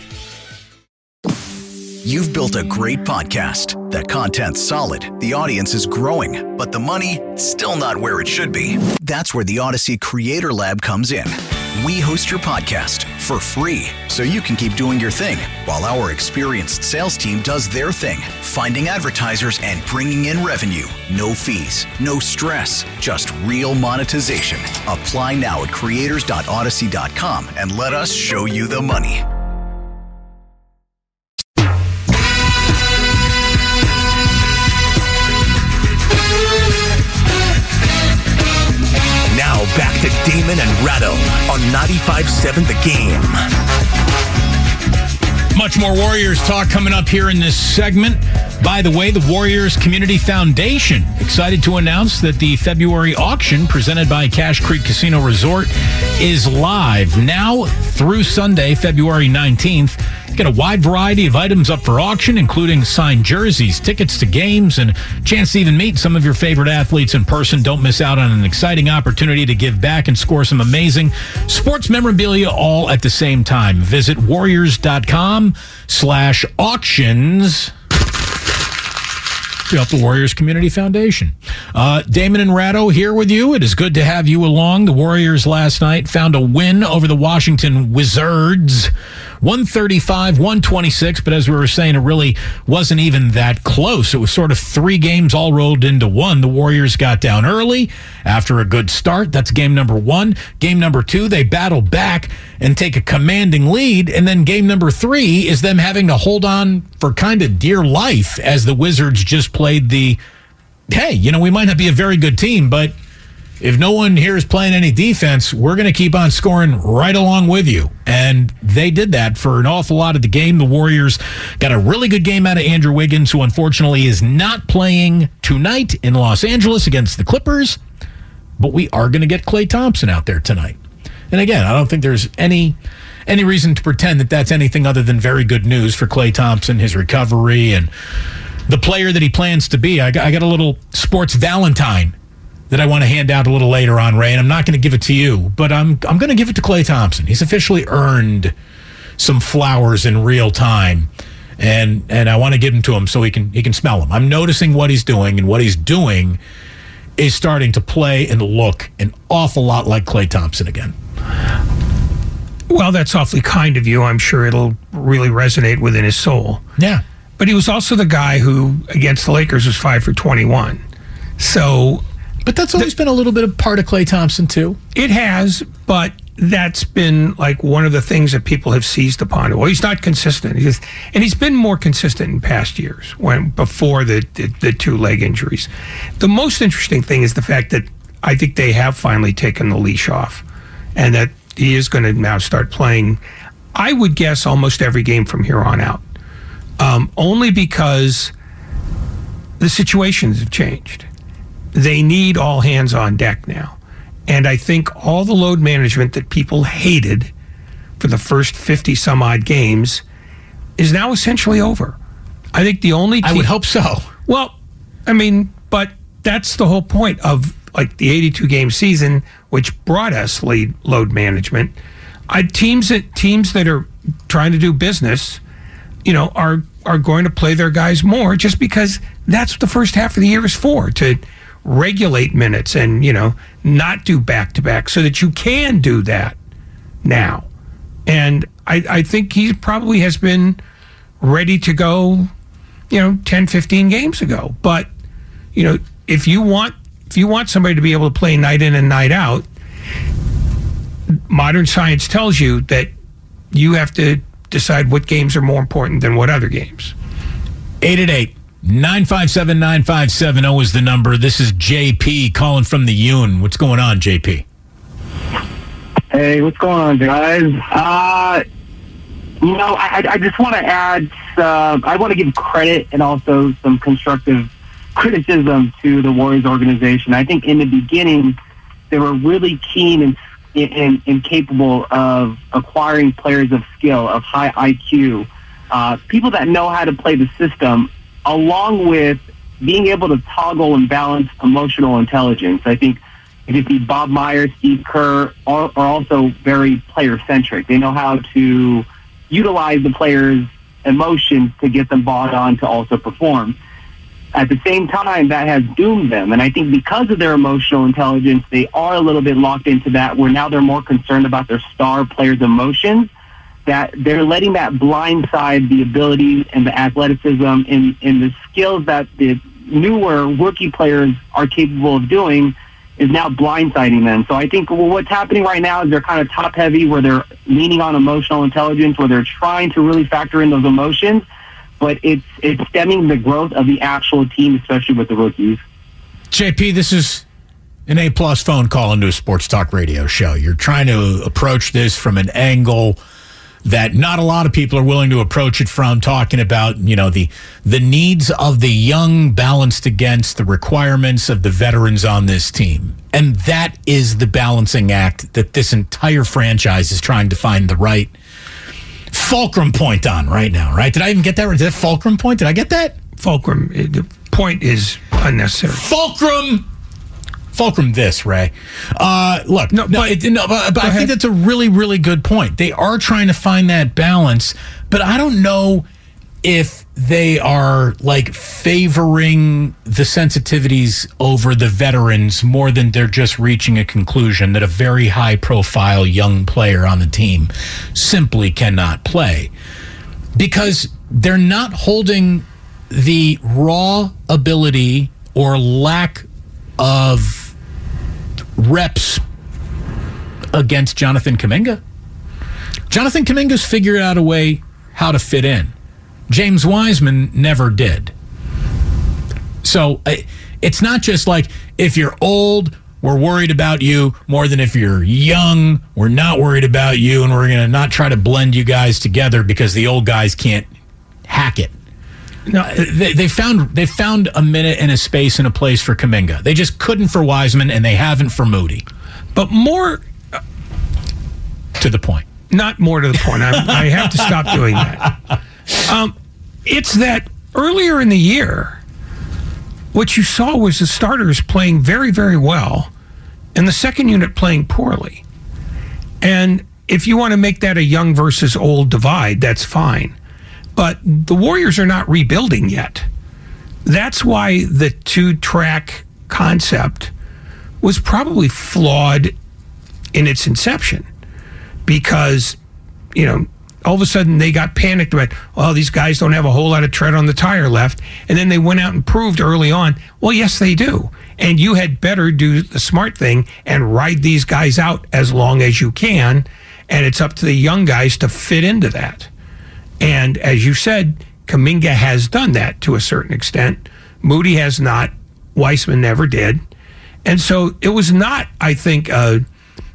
You've built a great podcast. The content's solid, the audience is growing, but the money, still not where it should be. That's where the Odyssey Creator Lab comes in. We host your podcast for free, so you can keep doing your thing, while our experienced sales team does their thing, finding advertisers and bringing in revenue. No fees, no stress, just real monetization. Apply now at creators.odyssey.com and let us show you the money. Now back to Damon and Ratto on 95.7 The Game. Much more Warriors talk coming up here in this segment. By the way, the Warriors Community Foundation excited to announce that the February auction presented by Cache Creek Casino Resort is live now through Sunday, February 19th. Get a wide variety of items up for auction, including signed jerseys, tickets to games, and a chance to even meet some of your favorite athletes in person. Don't miss out on an exciting opportunity to give back and score some amazing sports memorabilia all at the same time. Visit warriors.com/auctions. Help the Warriors Community Foundation. Damon and Ratto here with you. It is good to have you along. The Warriors last night found a win over the Washington Wizards, 135-126, but as we were saying, it really wasn't even that close. It was sort of three games all rolled into one. The Warriors got down early after a good start. That's game number one. Game number two, they battled back and take a commanding lead, and then game number three is them having to hold on for kind of dear life as the Wizards just played the, hey, we might not be a very good team, but if no one here is playing any defense, we're going to keep on scoring right along with you. And they did that for an awful lot of the game. The Warriors got a really good game out of Andrew Wiggins, who unfortunately is not playing tonight in Los Angeles against the Clippers. But we are going to get Klay Thompson out there tonight. And again, I don't think there's any reason to pretend that that's anything other than very good news for Klay Thompson, his recovery, and the player that he plans to be. I got a little sports Valentine that I want to hand out a little later on, Ray, and I'm not going to give it to you, but I'm going to give it to Klay Thompson. He's officially earned some flowers in real time, and I want to give them to him so he can smell them. I'm noticing what he's doing, and what he's doing is starting to play and look an awful lot like Klay Thompson again. Well, that's awfully kind of you. I'm sure it'll really resonate within his soul. Yeah. But he was also the guy who, against the Lakers, was 5 for 21. So... But that's always been a little bit of part of Klay Thompson, too. It has, but that's been like one of the things that people have seized upon. Well, he's not consistent. He's been more consistent in past years before the two leg injuries. The most interesting thing is the fact that I think they have finally taken the leash off and that he is going to now start playing, I would guess, almost every game from here on out. Only because the situations have changed. They need all hands on deck now. And I think all the load management that people hated for the first 50 some odd games is now essentially over. I think the only team, I would hope so. Well, I mean, but that's the whole point of like the 82 game season, which brought us load management. Teams that are trying to do business, are going to play their guys more just because that's what the first half of the year is for, to regulate minutes and, not do back-to-back so that you can do that now. And I think he probably has been ready to go, 10, 15 games ago. But, if you want somebody to be able to play night in and night out, modern science tells you that you have to decide what games are more important than what other games. 888-957-9570 is the number. This is JP calling from the Yun. What's going on, JP? Hey, what's going on, guys? I just want to add, I want to give credit and also some constructive criticism to the Warriors organization. I think in the beginning, they were really keen and capable of acquiring players of skill, of high IQ, people that know how to play the system, along with being able to toggle and balance emotional intelligence. I think if you see Bob Myers, Steve Kerr are also very player-centric. They know how to utilize the players' emotions to get them bought on to also perform. At the same time, that has doomed them. And I think because of their emotional intelligence, they are a little bit locked into that, where now they're more concerned about their star players' emotions, that they're letting that blindside the ability and the athleticism and the skills that the newer rookie players are capable of doing is now blindsiding them. So I think what's happening right now is they're kind of top-heavy, where they're leaning on emotional intelligence, where they're trying to really factor in those emotions, but it's stemming the growth of the actual team, especially with the rookies. JP, this is an A-plus phone call into a sports talk radio show. You're trying to approach this from an angle that not a lot of people are willing to approach it from, talking about, the needs of the young balanced against the requirements of the veterans on this team. And that is the balancing act that this entire franchise is trying to find the right fulcrum point on right now, right? Did I even get that right? Did that fulcrum point? Did I get that? Fulcrum. The point is unnecessary. Fulcrum this, Ray. Look, but I think that's a really, really good point. They are trying to find that balance, but I don't know if they are favoring the sensitivities over the veterans more than they're just reaching a conclusion that a very high profile young player on the team simply cannot play, because they're not holding the raw ability or lack of reps against Jonathan Kuminga. Jonathan Kuminga's figured out a way how to fit in. James Wiseman never did. So it's not just if you're old, we're worried about you more than if you're young, we're not worried about you, and we're going to not try to blend you guys together because the old guys can't hack it. No, they found a minute and a space and a place for Kuminga. They just couldn't for Wiseman, and they haven't for Moody. But more to the point. Not more to the point. I have to stop doing that. It's that earlier in the year, what you saw was the starters playing very, very well and the second unit playing poorly. And if you want to make that a young versus old divide, that's fine. But the Warriors are not rebuilding yet. That's why the two-track concept was probably flawed in its inception, because, all of a sudden they got panicked about, these guys don't have a whole lot of tread on the tire left. And then they went out and proved early on, well, yes, they do. And you had better do the smart thing and ride these guys out as long as you can. And it's up to the young guys to fit into that. And as you said, Kuminga has done that to a certain extent. Moody has not. Wiseman never did. And so it was not, I think, a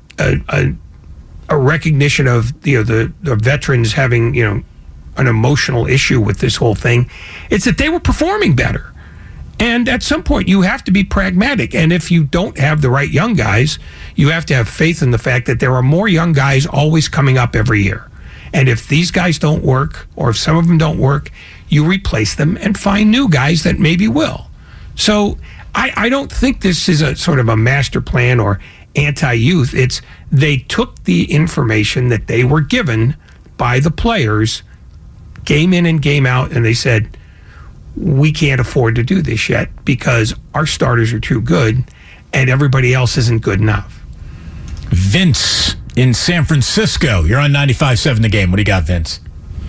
recognition of the veterans having an emotional issue with this whole thing. It's that they were performing better, and at some point you have to be pragmatic. And if you don't have the right young guys, you have to have faith in the fact that there are more young guys always coming up every year. And if these guys don't work, or if some of them don't work, you replace them and find new guys that maybe will. So I don't think this is a sort of a master plan or anti-youth. It's they took the information that they were given by the players game in and game out, and they said, we can't afford to do this yet because our starters are too good and everybody else isn't good enough. Vince in San Francisco, you're on 95.7 The Game. What do you got, Vince?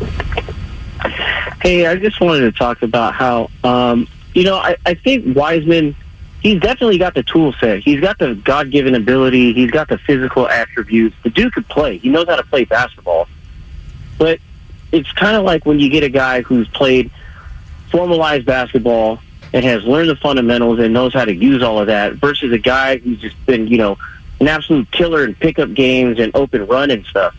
Hey, I just wanted to talk about how I think Wiseman, he's definitely got the tool set. He's got the God-given ability. He's got the physical attributes. The dude could play. He knows how to play basketball. But it's kind of like when you get a guy who's played formalized basketball and has learned the fundamentals and knows how to use all of that versus a guy who's just been, an absolute killer in pickup games and open run and stuff.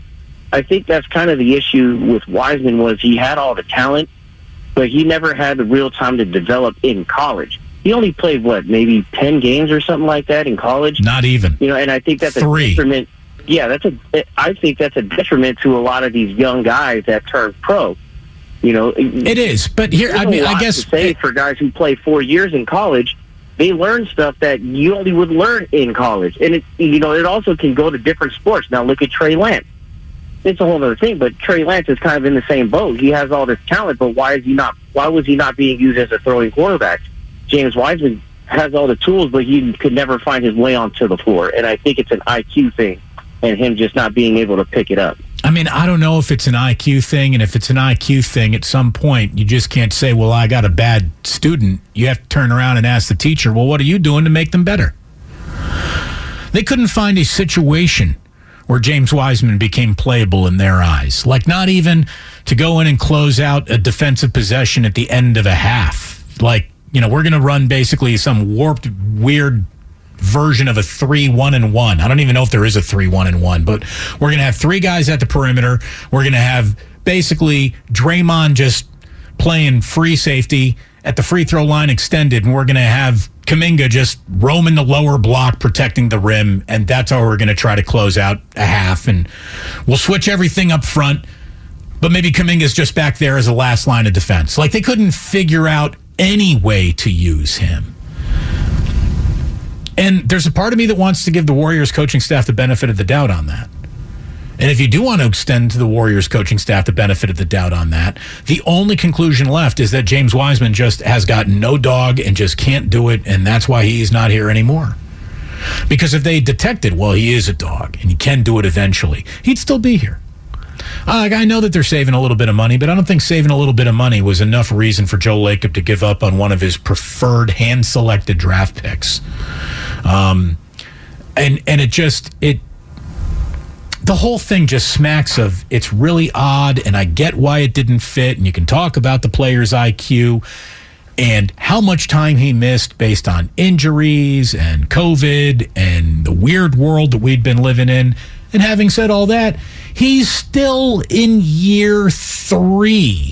I think that's kind of the issue with Wiseman was he had all the talent, but he never had the real time to develop in college. He only played, maybe 10 games or something like that in college? Not even. And I think that's 3. a detriment. Yeah, I think that's a detriment to a lot of these young guys that turn pro. It is, but here, I guess to say for guys who play 4 years in college, they learn stuff that you only would learn in college, and it also can go to different sports. Now look at Trey Lance; it's a whole other thing. But Trey Lance is kind of in the same boat. He has all this talent, but why was he not being used as a throwing quarterback? James Wiseman has all the tools, but he could never find his way onto the floor, and I think it's an IQ thing, and him just not being able to pick it up. I mean, I don't know if it's an IQ thing, and if it's an IQ thing, at some point, you just can't say, well, I got a bad student. You have to turn around and ask the teacher, well, what are you doing to make them better? They couldn't find a situation where James Wiseman became playable in their eyes. Like, not even to go in and close out a defensive possession at the end of a half. Like, we're going to run basically some warped, weird version of a 3-1-1. I don't even know if there is a 3-1-1, but we're going to have 3 guys at the perimeter. We're going to have basically Draymond just playing free safety at the free throw line extended, and we're going to have Kuminga just roaming the lower block, protecting the rim, and that's how we're going to try to close out a half. And we'll switch everything up front, but maybe Kuminga's just back there as a last line of defense. Like, they couldn't figure out any way to use him. And there's a part of me that wants to give the Warriors coaching staff the benefit of the doubt on that. And if you do want to extend to the Warriors coaching staff the benefit of the doubt on that, the only conclusion left is that James Wiseman just has got no dog and just can't do it, and that's why he's not here anymore. Because if they detected, well, he is a dog and he can do it eventually, he'd still be here. I know that they're saving a little bit of money, but I don't think saving a little bit of money was enough reason for Joe Lacob to give up on one of his preferred hand-selected draft picks. And the whole thing just smacks of, it's really odd, and I get why it didn't fit, and you can talk about the player's IQ and how much time he missed based on injuries and COVID and the weird world that we'd been living in. And having said all that, he's still in year 3.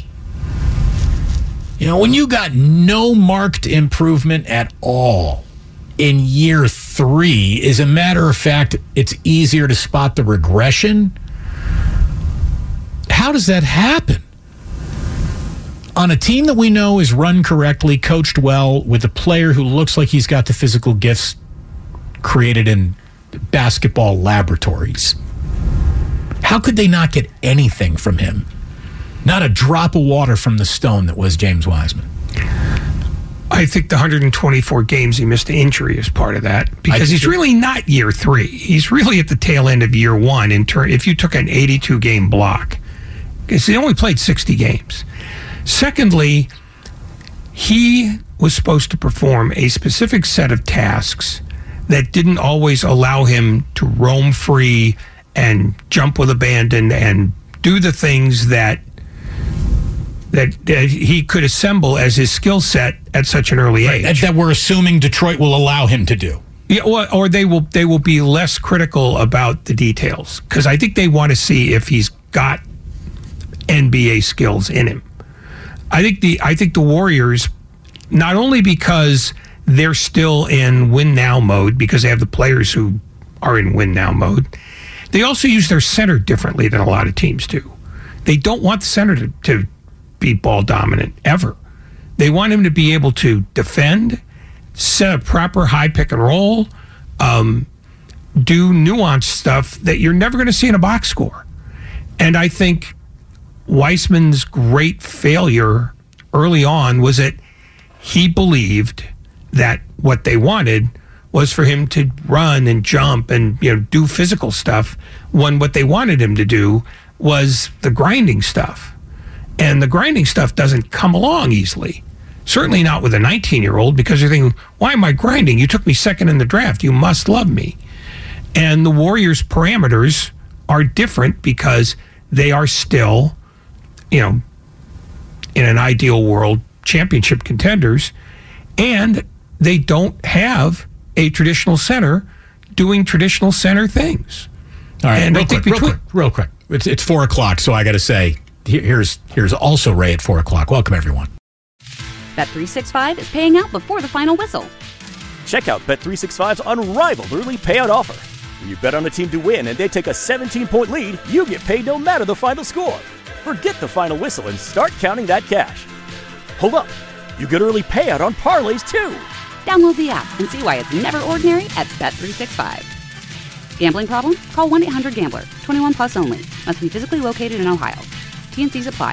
When you got no marked improvement at all in year 3, as a matter of fact, it's easier to spot the regression. How does that happen? On a team that we know is run correctly, coached well, with a player who looks like he's got the physical gifts created in basketball laboratories. How could they not get anything from him? Not a drop of water from the stone that was James Wiseman. I think the 124 games he missed to injury is part of that, because he's really not year 3. He's really at the tail end of year 1 if you took an 82-game block, because he only played 60 games. Secondly, he was supposed to perform a specific set of tasks that didn't always allow him to roam free and jump with abandon and do the things that he could assemble as his skill set at such an early age. That we're assuming Detroit will allow him to do. Yeah, or they will be less critical about the details, because I think they want to see if he's got NBA skills in him. I think the Warriors, not only because they're still in win now mode, because they have the players who are in win now mode, they also use their center differently than a lot of teams do. They don't want the center to be ball dominant ever. They want him to be able to defend, set a proper high pick and roll, do nuanced stuff that you're never going to see in a box score. And I think Wiseman's great failure early on was that he believed that what they wanted was for him to run and jump and do physical stuff, when what they wanted him to do was the grinding stuff. And the grinding stuff doesn't come along easily. Certainly not with a 19-year-old, because you're thinking, why am I grinding? You took me second in the draft. You must love me. And the Warriors' parameters are different because they are still, in an ideal world, championship contenders, and they don't have a traditional center doing traditional center things. All right, And real I think quick. It's 4 o'clock, so I got to say, here's also Ray at 4 o'clock. Welcome, everyone. Bet365 is paying out before the final whistle. Check out Bet365's unrivaled early payout offer. When you bet on a team to win and they take a 17-point lead, you get paid no matter the final score. Forget the final whistle and start counting that cash. Hold up. You get early payout on parlays, too. Download the app and see why it's never ordinary at Bet365. Gambling problem? Call 1-800-GAMBLER. 21 plus only. Must be physically located in Ohio. T&Cs apply.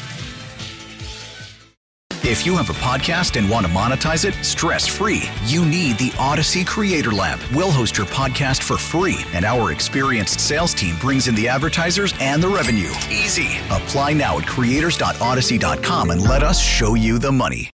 If you have a podcast and want to monetize it stress-free, you need the Odyssey Creator Lab. We'll host your podcast for free, and our experienced sales team brings in the advertisers and the revenue. Easy. Apply now at creators.odyssey.com and let us show you the money.